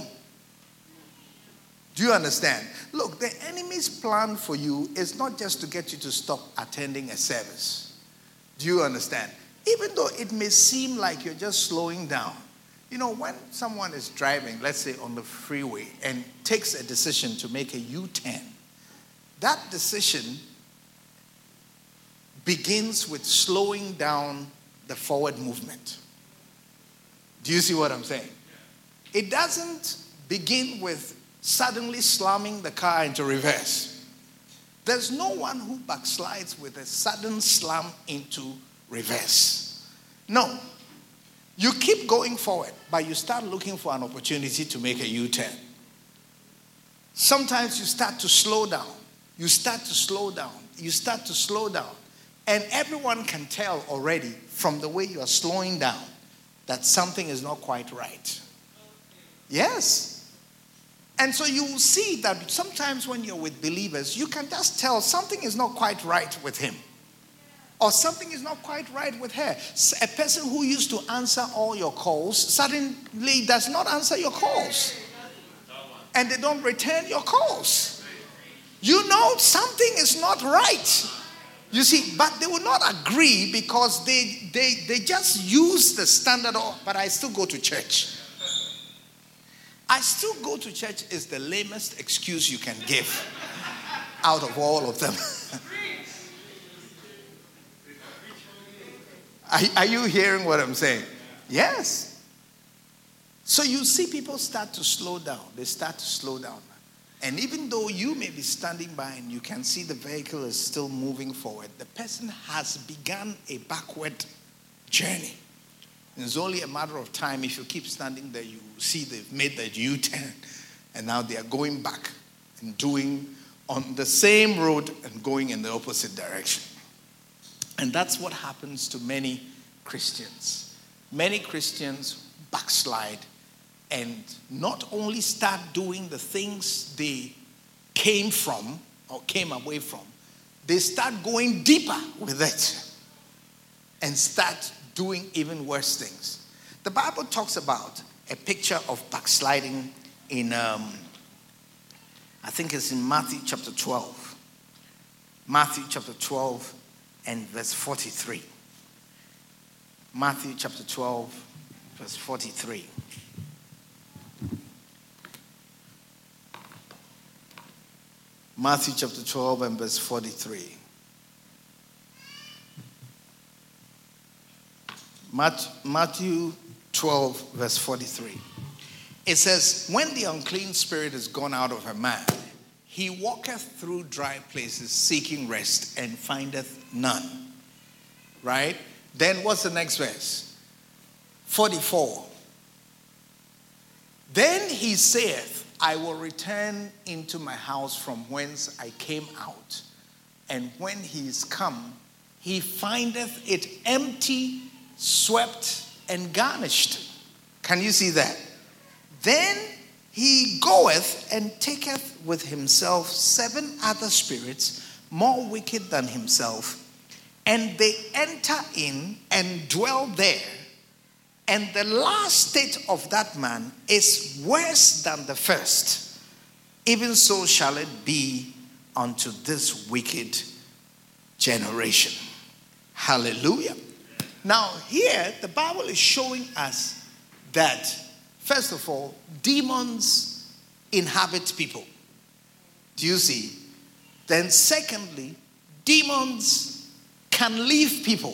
Do you understand? Look, the enemy's plan for you is not just to get you to stop attending a service. Do you understand? Even though it may seem like you're just slowing down. You know, when someone is driving, let's say on the freeway, and takes a decision to make a U-turn, that decision begins with slowing down the forward movement. Do you see what I'm saying? It doesn't begin with suddenly slamming the car into reverse. There's no one who backslides with a sudden slam into reverse. No. You keep going forward, but you start looking for an opportunity to make a U-turn. Sometimes you start to slow down. You start to slow down. You start to slow down. And everyone can tell already from the way you are slowing down that something is not quite right. Yes. And so you will see that sometimes when you're with believers, you can just tell something is not quite right with him. Or something is not quite right with her. A person who used to answer all your calls suddenly does not answer your calls. And they don't return your calls. You know something is not right. You see, but they will not agree because they, they, they just use the standard, oh, but I still go to church. I still go to church is the lamest excuse you can give out of all of them. Are, are you hearing what I'm saying? Yes. So you see people start to slow down. They start to slow down. And even though you may be standing by and you can see the vehicle is still moving forward, the person has begun a backward journey. And it's only a matter of time. If you keep standing there, you see they've made the U-turn. And now they are going back and doing on the same road and going in the opposite direction. And that's what happens to many Christians. Many Christians backslide and not only start doing the things they came from or came away from, they start going deeper with it and start doing even worse things. The Bible talks about a picture of backsliding in, um, I think it's in Matthew chapter twelve. Matthew chapter twelve. And verse forty-three. Matthew chapter twelve, verse forty-three. Matthew chapter twelve and verse forty-three. Matthew twelve, verse forty-three. It says, when the unclean spirit is gone out of a man, he walketh through dry places seeking rest and findeth none. Right? Then what's the next verse? forty-four. Then he saith, I will return into my house from whence I came out. And when he is come, he findeth it empty, swept, and garnished. Can you see that? Then he goeth and taketh with himself seven other spirits more wicked than himself, and they enter in and dwell there. And the last state of that man is worse than the first. Even so shall it be unto this wicked generation. Hallelujah. Now here, the Bible is showing us that, first of all, demons inhabit people. Do you see? Then secondly, demons can leave people.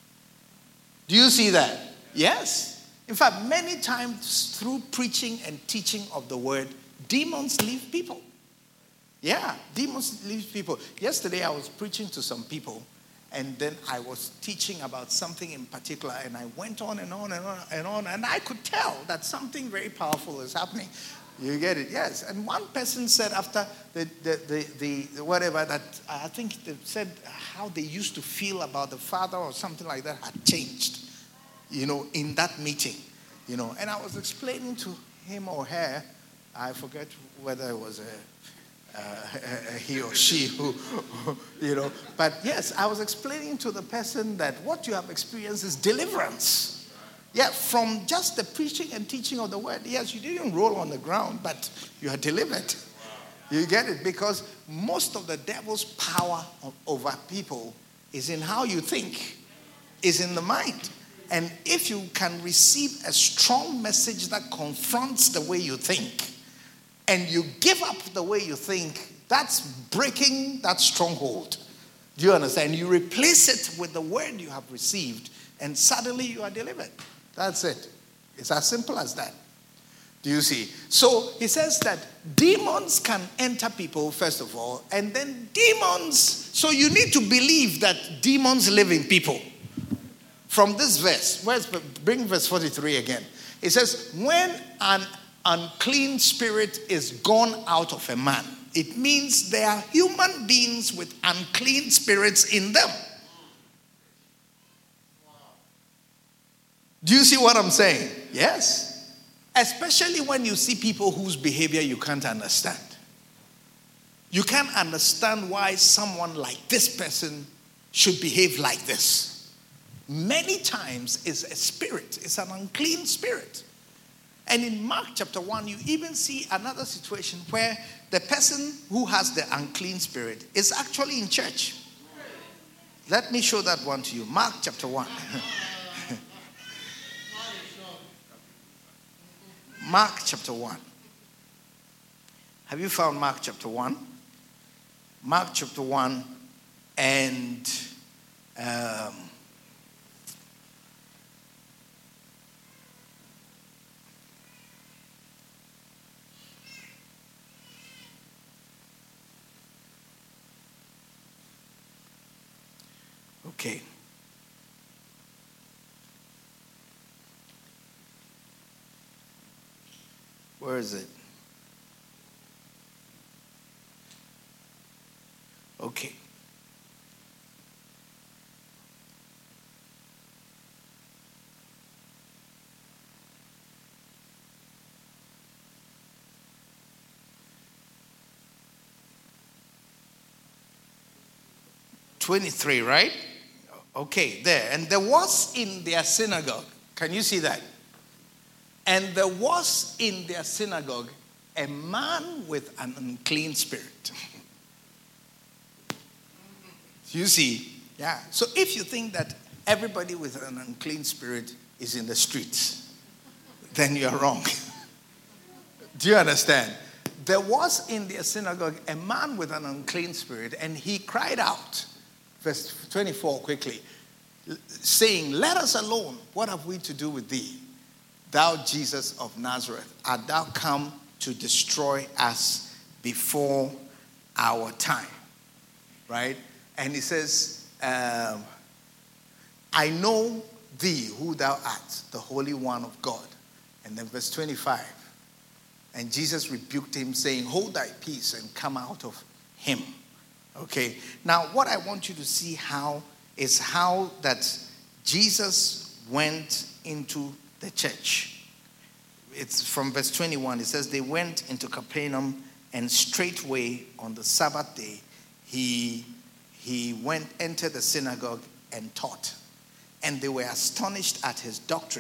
Do you see that? Yes. In fact, many times through preaching and teaching of the word, demons leave people. Yeah, demons leave people. Yesterday I was preaching to some people, and then I was teaching about something in particular, and I went on and on and on and on, and I could tell that something very powerful is happening. You get it? Yes. And one person said after the, the, the, the whatever that, I think they said how they used to feel about the Father or something like that had changed, you know, in that meeting, you know. And I was explaining to him or her, I forget whether it was a, uh, he or she who, you know. But yes, I was explaining to the person that what you have experienced is deliverance. Yeah, from just the preaching and teaching of the word. Yes, you didn't roll on the ground, but you are delivered. You get it? Because most of the devil's power over people is in how you think, is in the mind. And if you can receive a strong message that confronts the way you think, and you give up the way you think, that's breaking that stronghold. Do you understand? You replace it with the word you have received, and suddenly you are delivered. That's it. It's as simple as that. Do you see? So he says that demons can enter people, first of all, and then demons, so you need to believe that demons live in people. From this verse, where's, bring verse forty-three again. It says, when an unclean spirit is gone out of a man, it means there are human beings with unclean spirits in them. Do you see what I'm saying? Yes. Especially when you see people whose behavior you can't understand. You can't understand why someone like this person should behave like this. Many times it's a spirit. It's an unclean spirit. And in Mark chapter one, you even see another situation where the person who has the unclean spirit is actually in church. Let me show that one to you. Mark chapter one. Mark chapter one. Have you found Mark chapter one? Mark chapter one and um, okay. Where is it? Okay. twenty-three, right? Okay, there. And there was in their synagogue. Can you see that? And there was in their synagogue a man with an unclean spirit. You see? Yeah. So if you think that everybody with an unclean spirit is in the streets, then you're wrong. Do you understand? There was in their synagogue a man with an unclean spirit, and he cried out, verse twenty-four quickly, saying, "Let us alone. What have we to do with thee? Thou Jesus of Nazareth, art thou come to destroy us before our time?" Right? And he says, um, "I know thee, who thou art, the Holy One of God." And then verse twenty-five. And Jesus rebuked him, saying, "Hold thy peace and come out of him." Okay. Now, what I want you to see how is how that Jesus went into the church. It's from verse twenty-one. It says, they went into Capernaum, and straightway on the Sabbath day, he, he went, entered the synagogue and taught. And they were astonished at his doctrine,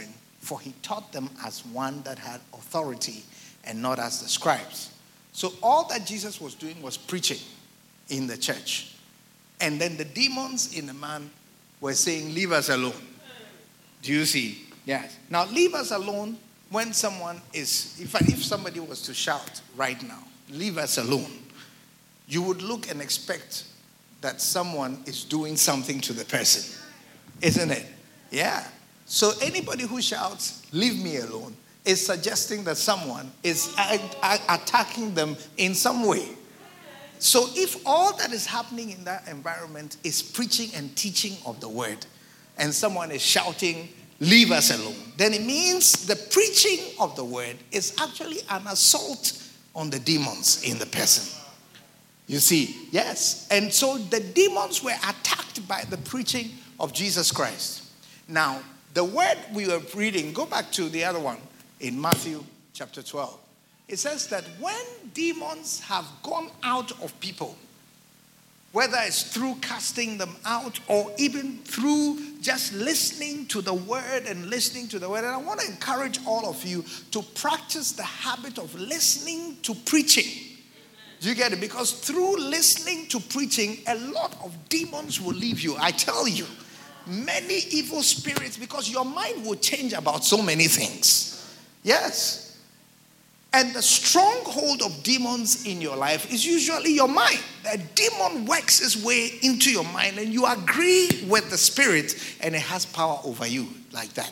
for he taught them as one that had authority and not as the scribes. So all that Jesus was doing was preaching in the church. And then the demons in the man were saying, leave us alone. Do you see? Yes. Now leave us alone when someone is, in fact, if somebody was to shout right now, leave us alone, you would look and expect that someone is doing something to the person. Isn't it? Yeah. So anybody who shouts, leave me alone, is suggesting that someone is a- a- attacking them in some way. So if all that is happening in that environment is preaching and teaching of the word, and someone is shouting, leave us alone, then it means the preaching of the word is actually an assault on the demons in the person. You see, yes. And so the demons were attacked by the preaching of Jesus Christ. Now, the word we were reading, go back to the other one in Matthew chapter twelve. It says that when demons have gone out of people, whether it's through casting them out or even through just listening to the word and listening to the word. And I want to encourage all of you to practice the habit of listening to preaching. Do you get it? Because through listening to preaching, a lot of demons will leave you. I tell you, many evil spirits, because your mind will change about so many things. Yes. And the stronghold of demons in your life is usually your mind. The demon works its way into your mind and you agree with the spirit and it has power over you like that.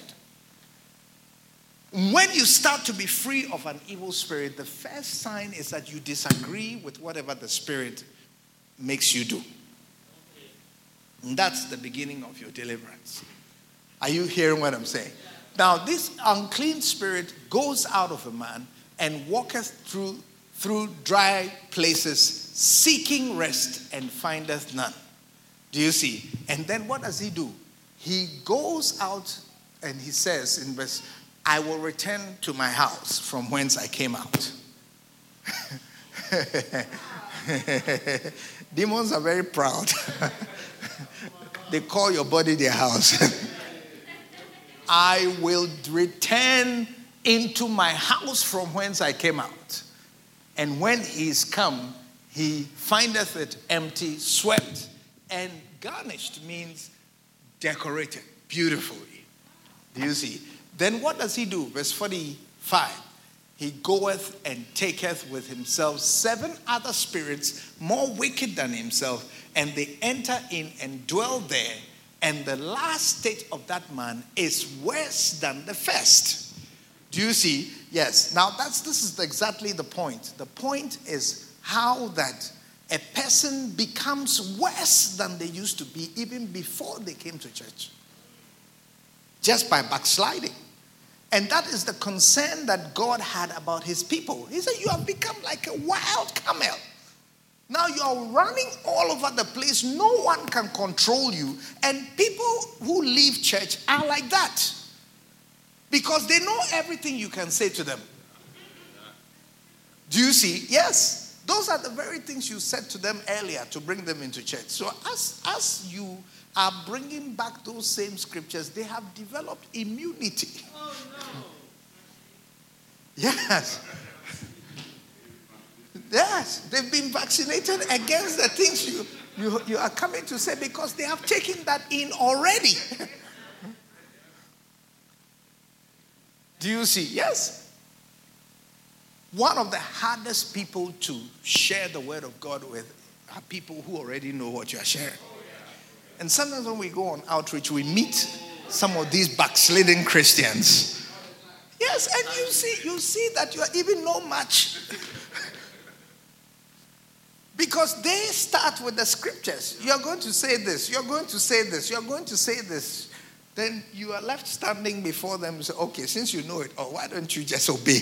When you start to be free of an evil spirit, the first sign is that you disagree with whatever the spirit makes you do. And that's the beginning of your deliverance. Are you hearing what I'm saying? Now, this unclean spirit goes out of a man and walketh through through dry places, seeking rest, and findeth none. Do you see? And then what does he do? He goes out and he says in verse, I will return to my house from whence I came out. Demons are very proud. They call your body their house. I will return into my house from whence I came out. And when he is come, he findeth it empty, swept, and garnished means decorated beautifully. Do you see? Then what does he do? Verse forty-five. He goeth and taketh with himself seven other spirits more wicked than himself, and they enter in and dwell there. And the last state of that man is worse than the first. Do you see? Yes. Now that's this is exactly the point. The point is how that a person becomes worse than they used to be even before they came to church. Just by backsliding. And that is the concern that God had about his people. He said, you have become like a wild camel. Now you are running all over the place. No one can control you. And people who leave church are like that. Because they know everything you can say to them. Do you see? Yes. Those are the very things you said to them earlier to bring them into church. So as, as you are bringing back those same scriptures, they have developed immunity. Oh, no. Yes. Yes. They've been vaccinated against the things you, you, you are coming to say because they have taken that in already. Do you see? Yes. One of the hardest people to share the word of God with are people who already know what you are sharing. And sometimes when we go on outreach, we meet some of these backsliding Christians. Yes, and you see, you see that you are even no match. Because they start with the scriptures. You are going to say this, you are going to say this, you are going to say this. Then you are left standing before them and say, okay, since you know it, oh, why don't you just obey?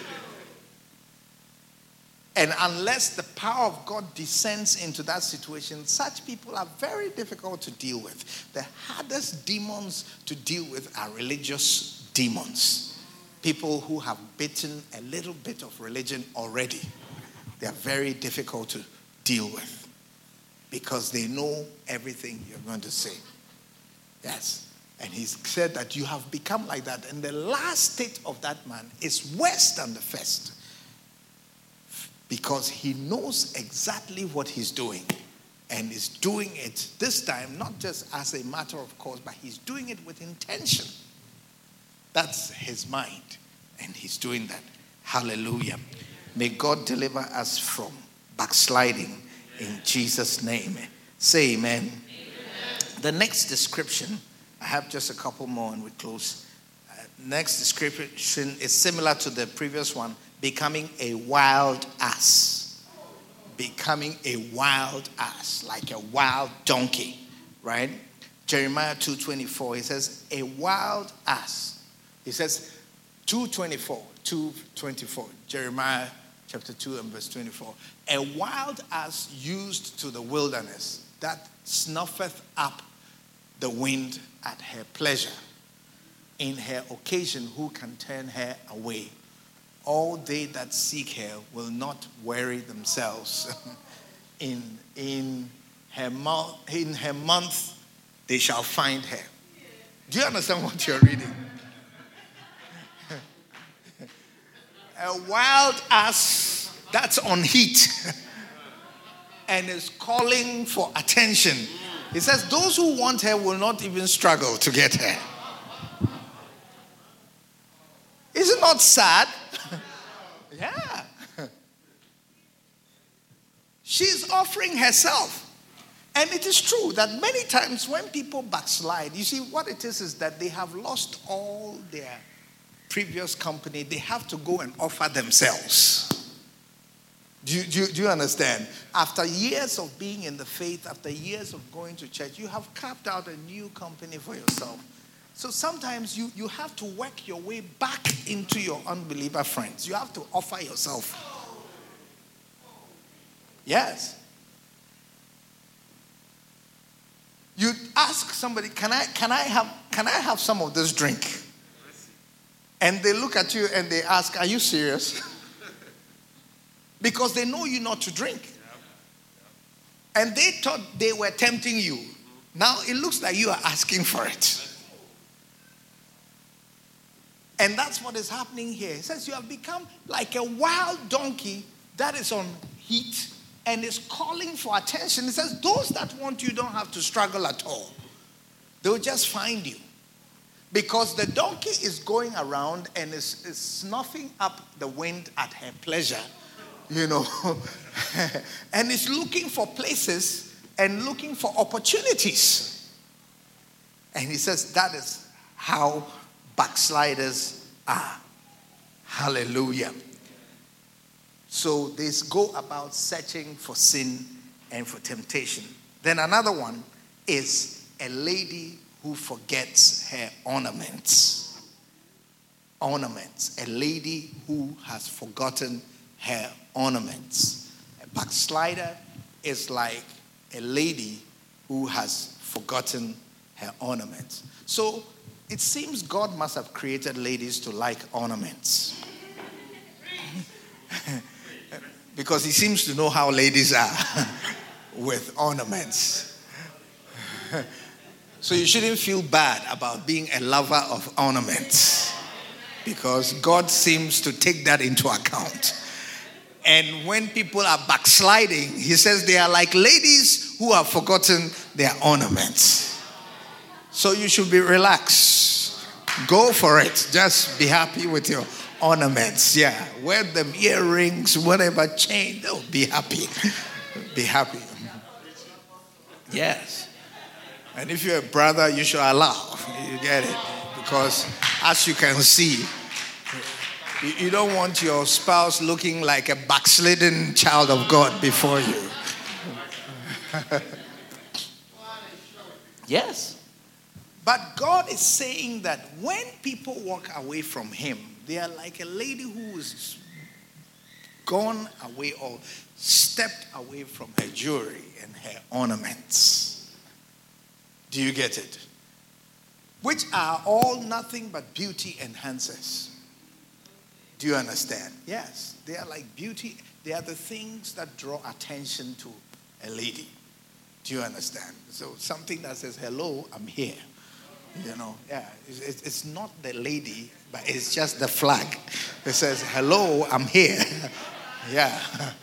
And unless the power of God descends into that situation, such people are very difficult to deal with. The hardest demons to deal with are religious demons. People who have bitten a little bit of religion already. They are very difficult to deal with because they know everything you're going to say. Yes. And he said that you have become like that. And the last state of that man is worse than the first. Because he knows exactly what he's doing. And is doing it this time, not just as a matter of course, but he's doing it with intention. That's his mind. And he's doing that. Hallelujah. May God deliver us from backsliding in Jesus' name. Say amen. Amen. The next description, I have just a couple more and we close. Uh, next description is similar to the previous one, becoming a wild ass. Becoming a wild ass, like a wild donkey, right? Jeremiah two twenty-four, he says, a wild ass. He says, two twenty-four, two twenty-four, Jeremiah chapter two and verse twenty-four. A wild ass used to the wilderness that snuffeth up the wind at her pleasure. In her occasion, who can turn her away? All they that seek her will not weary themselves. in, in, her mo- in her month, they shall find her. Do you understand what you're reading? A wild ass that's on heat and is calling for attention. He says those who want her will not even struggle to get her. Is it not sad? Yeah. She's offering herself. And it is true that many times when people backslide, you see what it is is that they have lost all their previous company. They have to go and offer themselves. Do you, do, you, do you understand? After years of being in the faith, after years of going to church, you have carved out a new company for yourself. So sometimes you, you have to work your way back into your unbeliever friends. You have to offer yourself. Yes. You ask somebody, can I, can I have, can I have some of this drink? And they look at you and they ask, are you serious? Because they know you not to drink. And they thought they were tempting you. Now it looks like you are asking for it. And that's what is happening here. It says you have become like a wild donkey that is on heat and is calling for attention. It says those that want you don't have to struggle at all. They'll just find you. Because the donkey is going around and is, is snuffing up the wind at her pleasure, you know, and is looking for places and looking for opportunities. And he says that is how backsliders are. Hallelujah. So they go about searching for sin and for temptation. Then another one is a lady who forgets her ornaments. Ornaments. A lady who has forgotten her ornaments. A backslider is like a lady who has forgotten her ornaments. So it seems God must have created ladies to like ornaments. Because he seems to know how ladies are with ornaments. So you shouldn't feel bad about being a lover of ornaments, because God seems to take that into account. And when people are backsliding, he says they are like ladies who have forgotten their ornaments. So you should be relaxed. Go for it. Just be happy with your ornaments. Yeah. Wear them, earrings, whatever, chain. Oh, be happy. Be happy. Yes. And if you're a brother, you should allow. You get it? Because as you can see, you don't want your spouse looking like a backslidden child of God before you. Yes. But God is saying that when people walk away from him, they are like a lady who is gone away or stepped away from her jewelry and her ornaments. Do you get it? Which are all nothing but beauty enhancers. Do you understand? Yes. They are like beauty. They are the things that draw attention to a lady. Do you understand? So something that says, hello, I'm here. You know, yeah. It's, it's not the lady, but it's just the flag. It says, hello, I'm here. Yeah.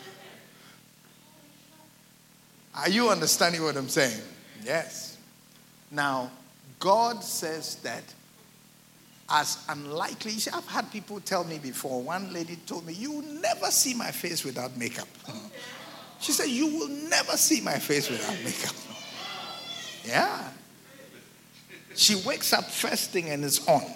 Are you understanding what I'm saying? Yes. Now, God says that as unlikely, you see, I've had people tell me before, one lady told me, you will never see my face without makeup. She said, you will never see my face without makeup. Yeah. She wakes up first thing and it's on.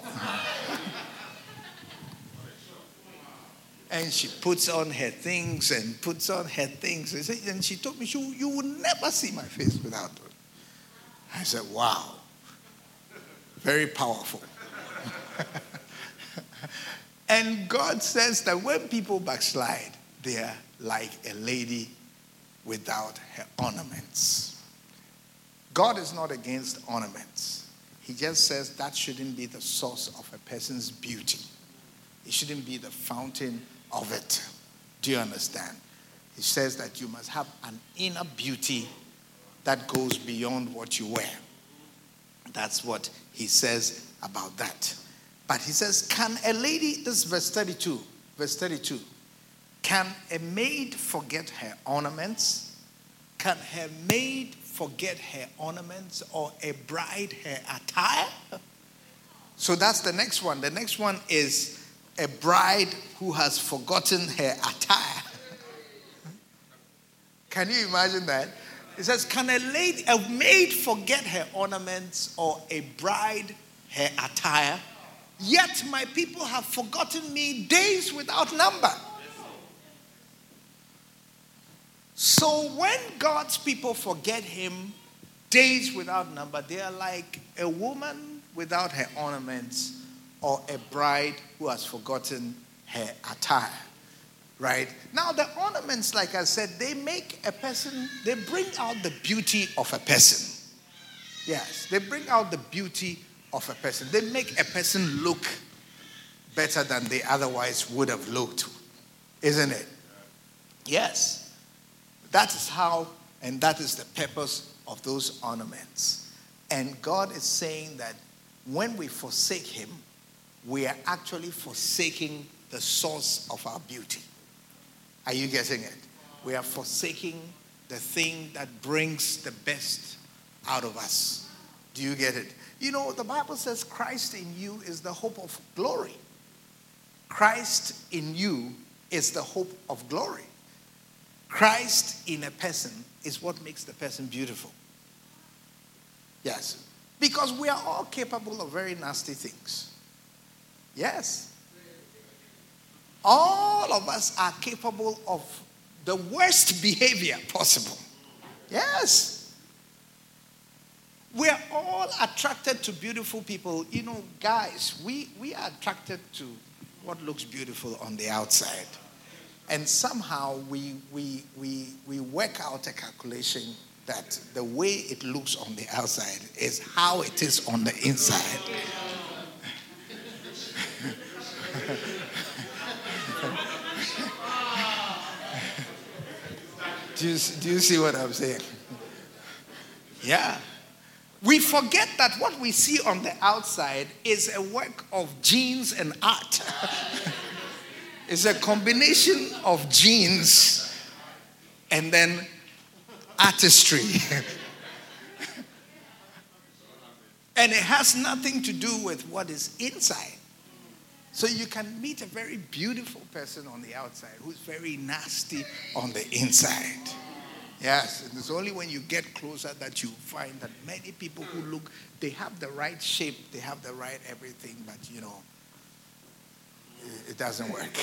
And she puts on her things and puts on her things. And she told me, you, you will never see my face without it. I said, wow. Very powerful. And God says that when people backslide, they are like a lady without her ornaments. God is not against ornaments. He just says that shouldn't be the source of a person's beauty. It shouldn't be the fountain of it. Do you understand? He says that you must have an inner beauty that goes beyond what you wear. That's what he says about that. But he says, can a lady, this is verse thirty-two, verse thirty-two, can a maid forget her ornaments? Can her maid forget her ornaments, or a bride her attire? So that's the next one. The next one is a bride who has forgotten her attire. Can you imagine that? It says, can a lady, a maid forget her ornaments, or a bride her attire? Yet my people have forgotten me days without number. So when God's people forget him days without number, they are like a woman without her ornaments, or a bride who has forgotten her attire. Right? Now the ornaments, like I said, they make a person, they bring out the beauty of a person. Yes, they bring out the beauty of a person. They make a person look better than they otherwise would have looked. Isn't it? Yes. That is how, and that is the purpose of those ornaments. And God is saying that when we forsake him, we are actually forsaking the source of our beauty. Are you getting it? We are forsaking the thing that brings the best out of us. Do you get it? You know, the Bible says Christ in you is the hope of glory. Christ in you is the hope of glory. Christ in a person is what makes the person beautiful. Yes. Because we are all capable of very nasty things. Yes. All of us are capable of the worst behavior possible. Yes. We are all attracted to beautiful people. You know, guys, we, we are attracted to what looks beautiful on the outside. And somehow we, we, we, we work out a calculation that the way it looks on the outside is how it is on the inside. do, you, do you see what I'm saying? Yeah. We forget that what we see on the outside is a work of genes and art. It's a combination of genes and then artistry. And it has nothing to do with what is inside. So you can meet a very beautiful person on the outside who's very nasty on the inside. Yes, and it's only when you get closer that you find that many people who look, they have the right shape, they have the right everything, but you know, it, it doesn't work.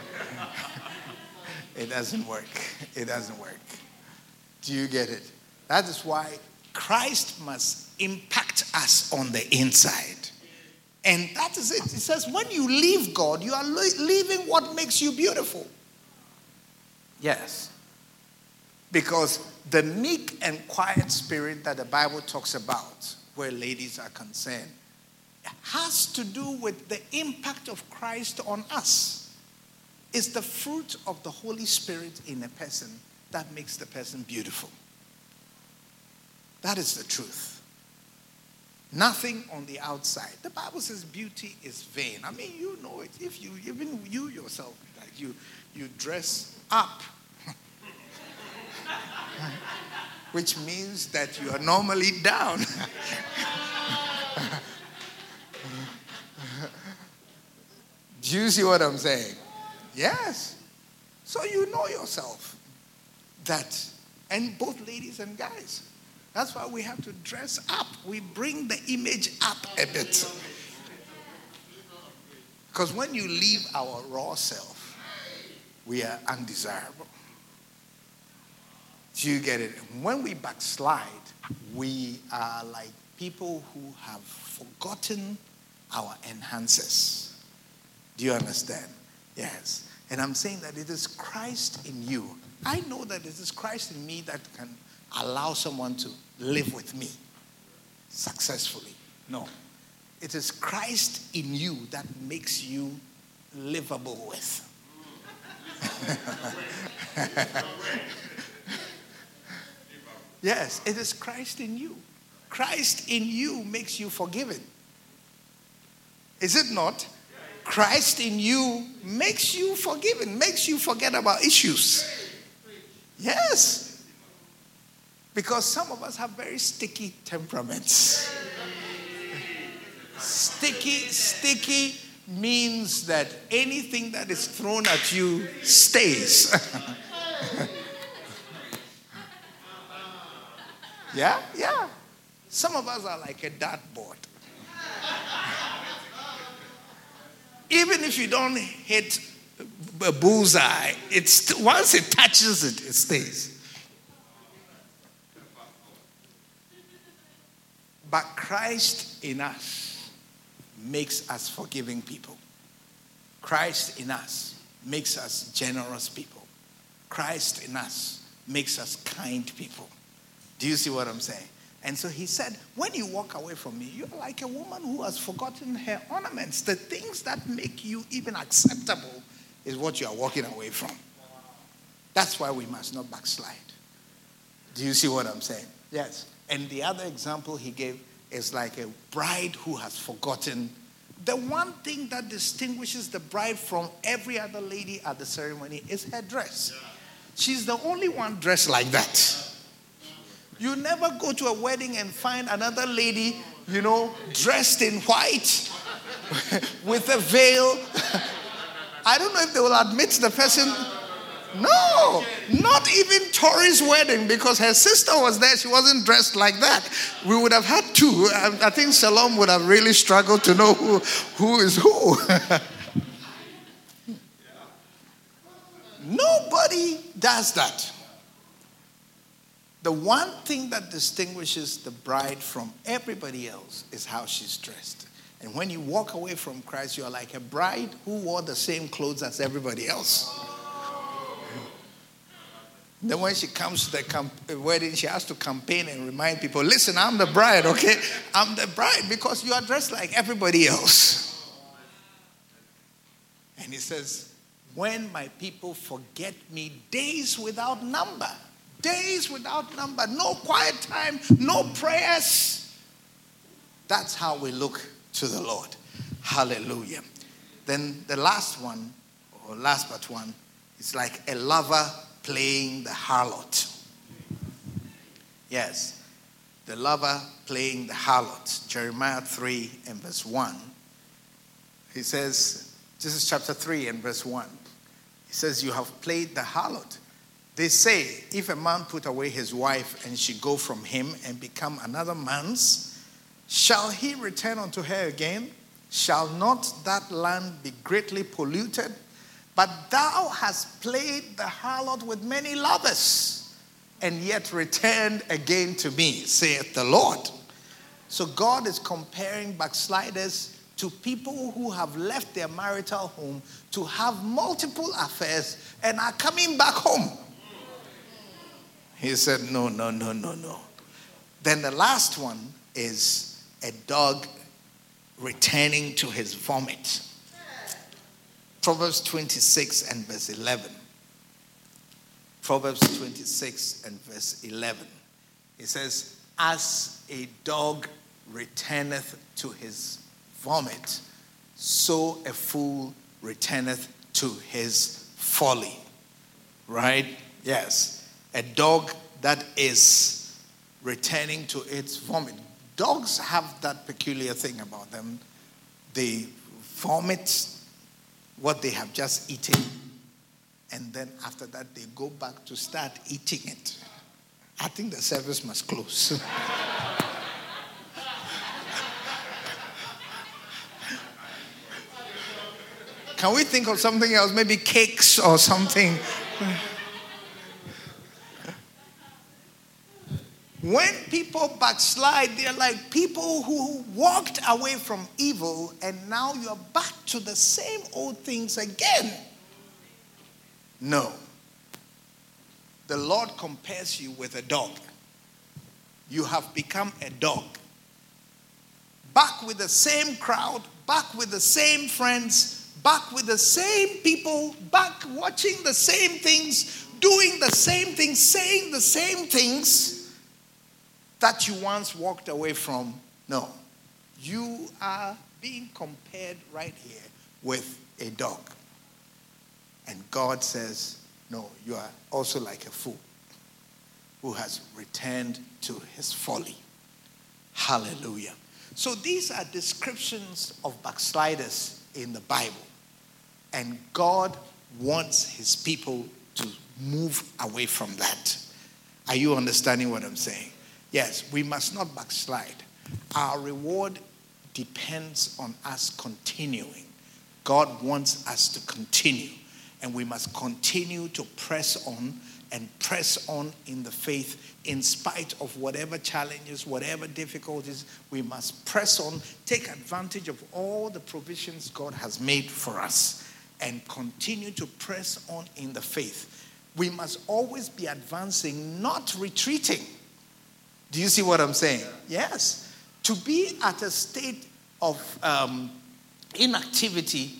It doesn't work. It doesn't work. Do you get it? That is why Christ must impact us on the inside. And that is it. It says when you leave God, you are leaving what makes you beautiful. Yes. Because the meek and quiet spirit that the Bible talks about, where ladies are concerned, has to do with the impact of Christ on us. It's the fruit of the Holy Spirit in a person that makes the person beautiful. That is the truth. Nothing on the outside. The Bible says beauty is vain. I mean, you know it. If you, even you yourself, like you, you dress up, which means that you are normally down. Do you see what I'm saying? Yes. So you know yourself that, and both ladies and guys. That's why we have to dress up. We bring the image up a bit. Because when you leave our raw self, we are undesirable. Do you get it? When we backslide, we are like people who have forgotten our enhancers. Do you understand? Yes. And I'm saying that it is Christ in you. I know that it is Christ in me that can allow someone to live with me successfully. No. It is Christ in you that makes you livable with. Yes, it is Christ in you. Christ in you makes you forgiven. Is it not? Christ in you makes you forgiven, makes you forget about issues. Yes. Because some of us have very sticky temperaments. Sticky, sticky means that anything that is thrown at you stays. Yeah, yeah. Some of us are like a dartboard. Even if you don't hit a bullseye, it's once it touches it, it stays. But Christ in us makes us forgiving people. Christ in us makes us generous people. Christ in us makes us kind people. Do you see what I'm saying? And so he said, when you walk away from me, you're like a woman who has forgotten her ornaments. The things that make you even acceptable is what you are walking away from. That's why we must not backslide. Do you see what I'm saying? Yes. And the other example he gave is like a bride who has forgotten. The one thing that distinguishes the bride from every other lady at the ceremony is her dress. She's the only one dressed like that. You never go to a wedding and find another lady, you know, dressed in white with a veil. I don't know if they will admit the person. No, not even Tori's wedding, because her sister was there. She wasn't dressed like that. We would have had two. I, I think Shalom would have really struggled to know who, who is who. Nobody does that. The one thing that distinguishes the bride from everybody else is how she's dressed. And when you walk away from Christ, you're like a bride who wore the same clothes as everybody else. Then when she comes to the camp- wedding, she has to campaign and remind people, listen, I'm the bride, okay? I'm the bride because you are dressed like everybody else. And he says, when my people forget me, days without number, days without number, no quiet time, no prayers. That's how we look to the Lord. Hallelujah. Then the last one, or last but one, is like a lover playing the harlot. Yes, the lover playing the harlot. Jeremiah three and verse one. He says, this is chapter three and verse one. He says, you have played the harlot. They say, if a man put away his wife and she go from him and become another man's, shall he return unto her again? Shall not that land be greatly polluted? But thou hast played the harlot with many lovers, and yet returned again to me, saith the Lord. So God is comparing backsliders to people who have left their marital home to have multiple affairs and are coming back home. He said, no, no, no, no, no. Then the last one is a dog returning to his vomit. Proverbs twenty-six and verse eleven. Proverbs twenty-six and verse eleven. It says, as a dog returneth to his vomit, so a fool returneth to his folly. Right? Yes. A dog that is returning to its vomit. Dogs have that peculiar thing about them. They vomit what they have just eaten, and then after that they go back to start eating it. I think the service must close. Can we think of something else? Maybe cakes or something. When people backslide, they're like people who walked away from evil and now you're back to the same old things again. No. The Lord compares you with a dog. You have become a dog. Back with the same crowd, back with the same friends, back with the same people, back watching the same things, doing the same things, saying the same things that you once walked away from. No. You are being compared right here with a dog. And God says, no, you are also like a fool who has returned to his folly. Hallelujah. So these are descriptions of backsliders in the Bible. And God wants his people to move away from that. Are you understanding what I'm saying? Yes, we must not backslide. Our reward depends on us continuing. God wants us to continue. And we must continue to press on and press on in the faith in spite of whatever challenges, whatever difficulties. We must press on, take advantage of all the provisions God has made for us, and continue to press on in the faith. We must always be advancing, not retreating. Do you see what I'm saying? Yes. To be at a state of um, inactivity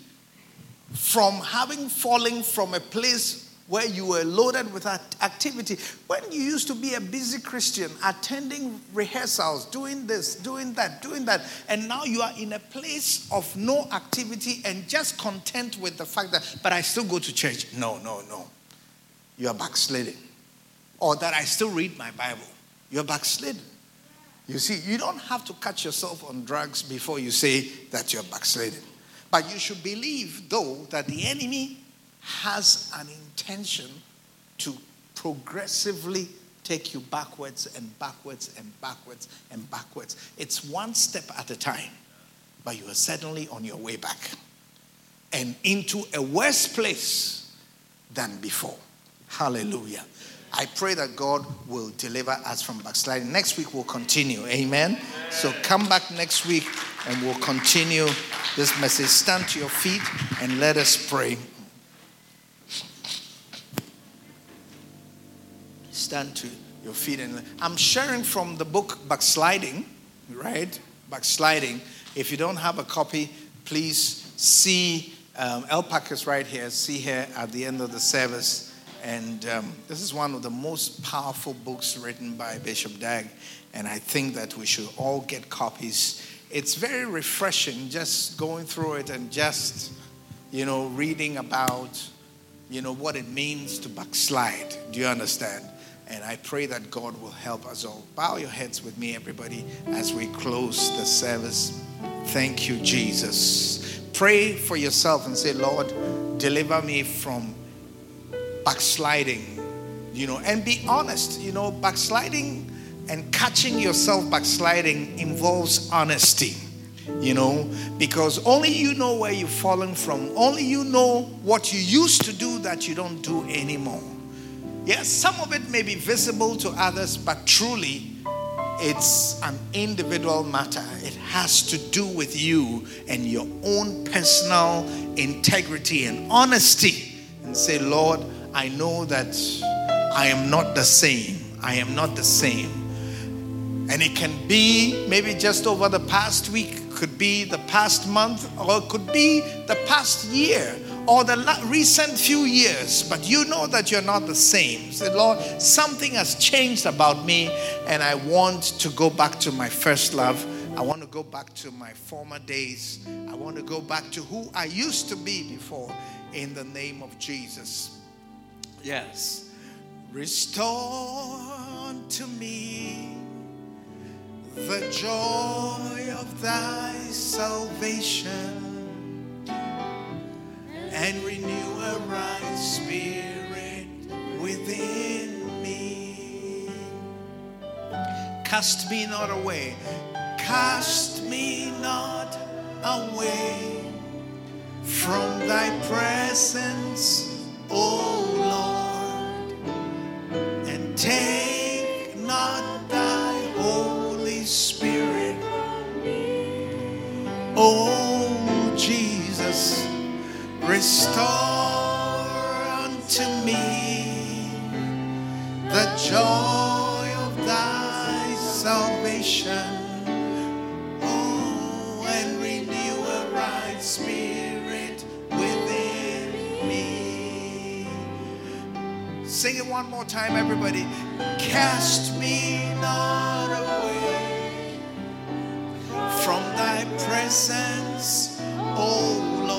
from having fallen from a place where you were loaded with activity. When you used to be a busy Christian, attending rehearsals, doing this, doing that, doing that, and now you are in a place of no activity and just content with the fact that, but I still go to church. No, no, no. You are backsliding. Or that I still read my Bible. You're backslidden. You see, you don't have to catch yourself on drugs before you say that you're backslidden. But you should believe, though, that the enemy has an intention to progressively take you backwards and backwards and backwards and backwards. It's one step at a time, but you are suddenly on your way back and into a worse place than before. Hallelujah. I pray that God will deliver us from backsliding. Next week we'll continue. Amen. So come back next week and we'll continue this message. Stand to your feet and let us pray. Stand to your feet. And I'm sharing from the book Backsliding, right? Backsliding. If you don't have a copy, please see um, El Pac is right here. See here at the end of the service. And um, this is one of the most powerful books written by Bishop Dag. And I think that we should all get copies. It's very refreshing just going through it and just, you know, reading about, you know, what it means to backslide. Do you understand? And I pray that God will help us all. Bow your heads with me, everybody, as we close the service. Thank you, Jesus. Pray for yourself and say, Lord, deliver me from backsliding, you know, and be honest. You know, backsliding and catching yourself backsliding involves honesty, you know, because only you know where you've fallen from. Only you know what you used to do that you don't do anymore. Yes, some of it may be visible to others, but truly it's an individual matter. It has to do with you and your own personal integrity and honesty. And say, Lord, I know that I am not the same. I am not the same. And it can be maybe just over the past week, could be the past month, or it could be the past year, or the recent few years. But you know that you're not the same. Say, Lord, something has changed about me, and I want to go back to my first love. I want go back to my former days. I want to go back to who I used to be before, in the name of Jesus. Yes. Restore unto me the joy of thy salvation, and renew a right spirit within me. Cast me not away, cast me not away from thy presence, O Lord, and take not thy Holy Spirit. Oh Jesus, restore unto me the joy of thy salvation. Oh, and renew a right spirit within me. Sing it one more time, everybody. Cast me not away from thy presence, O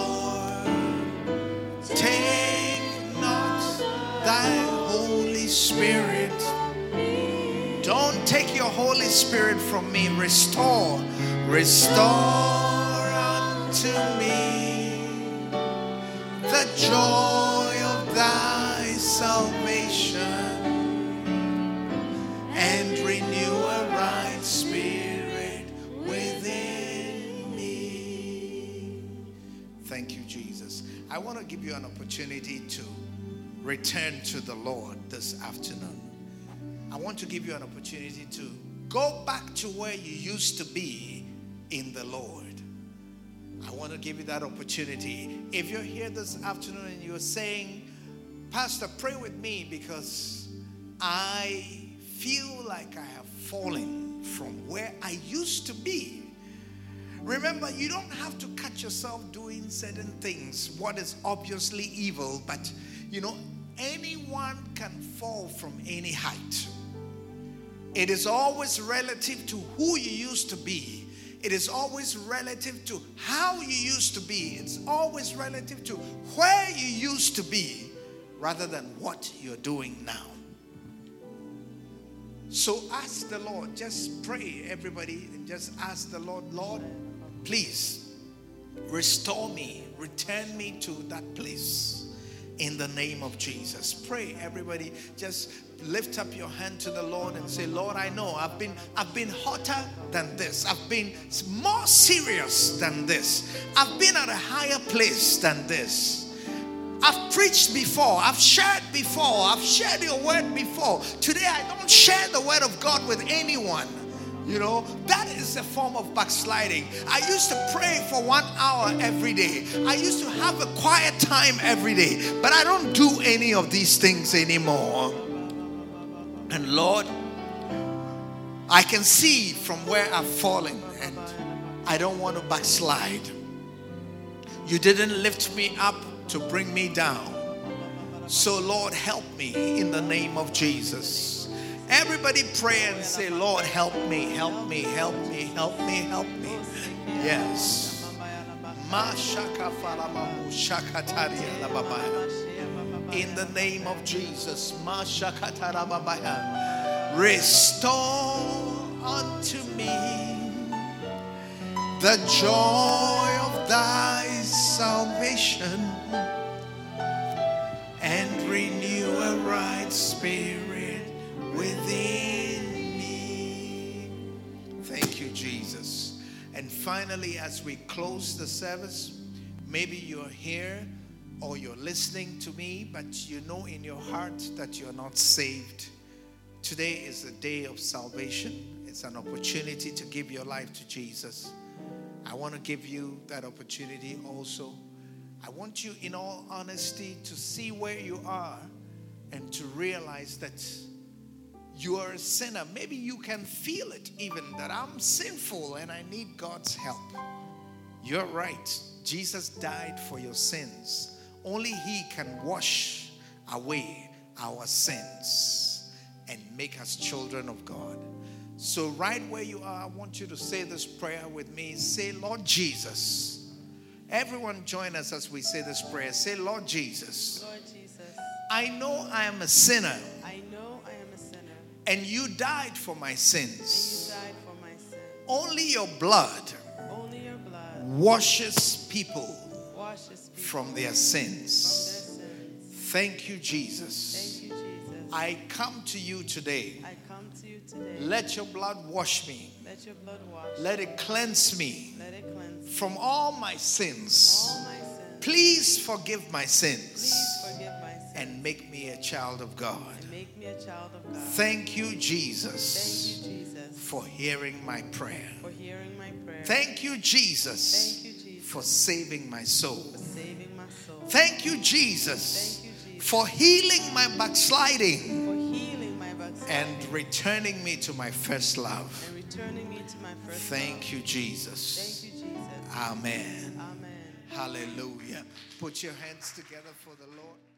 Lord. Take not thy Holy Spirit. Don't take your Holy Spirit from me. Restore, restore unto me the joy of thy salvation, and renew a right spirit within me. Thank you, Jesus. I want to give you an opportunity to return to the Lord this afternoon. I want to give you an opportunity to go back to where you used to be in the Lord. I want to give you that opportunity. If you're here this afternoon and you're saying, Pastor, pray with me because I feel like I have fallen from where I used to be. Remember, you don't have to catch yourself doing certain things, what is obviously evil, but you know, anyone can fall from any height. It is always relative to who you used to be. It is always relative to how you used to be. It's always relative to where you used to be rather than what you're doing now. So ask the Lord, just pray, everybody, and just ask the Lord, Lord, please restore me, return me to that place in the name of Jesus. Pray, everybody, just lift up your hand to the Lord and say, Lord, I know I've been I've been hotter than this. I've been more serious than this. I've been at a higher place than this. I've preached before. I've shared before. I've shared your word before. Today I don't share the word of God with anyone. You know, that is a form of backsliding. I used to pray for one hour every day. I used to have a quiet time every day. But I don't do any of these things anymore. And Lord, I can see from where I've fallen, and I don't want to backslide. You didn't lift me up to bring me down. So Lord, help me in the name of Jesus. Everybody pray and say, Lord, help me, help me, help me, help me, help me. Yes. In the name of Jesus. Restore unto me the joy of thy salvation, and renew a right spirit within me. Thank you, Jesus. And finally, as we close the service, maybe you're here or you're listening to me, but you know in your heart that you're not saved. Today is the day of salvation. It's an opportunity to give your life to Jesus. I want to give you that opportunity also. I want you, in all honesty, to see where you are and to realize that you are a sinner. Maybe you can feel it even, that I'm sinful and I need God's help. You're right. Jesus died for your sins. Only He can wash away our sins and make us children of God. So right where you are, I want you to say this prayer with me. Say, Lord Jesus. Everyone join us as we say this prayer. Say, Lord Jesus. Lord Jesus, I know I am a sinner. I know I am a sinner. And you died for my And sins. you died for my sin. Only your blood Only your blood washes people washes people from their from sins. their sins. Thank you, Jesus. Thank you, Jesus. I come to you today. I come to you today. Let your blood wash me. Let your blood wash. Let it cleanse me Let it cleanse me from all my from sins. all my sins. Please forgive my sins Please forgive my sins and make me a child of God. and make me a child of God. Thank you, Thank Jesus, you, Jesus, for hearing my prayer. for hearing my prayer. Thank you, Jesus, Thank you, Jesus, for saving my soul. for saving my soul. Thank you, Jesus, Thank you, Jesus, for healing my backsliding for healing my backsliding and returning me to my first love. and returning me to my first Thank you, love. Jesus. Thank you, Jesus. Amen. Amen. Hallelujah. Put your hands together for the Lord.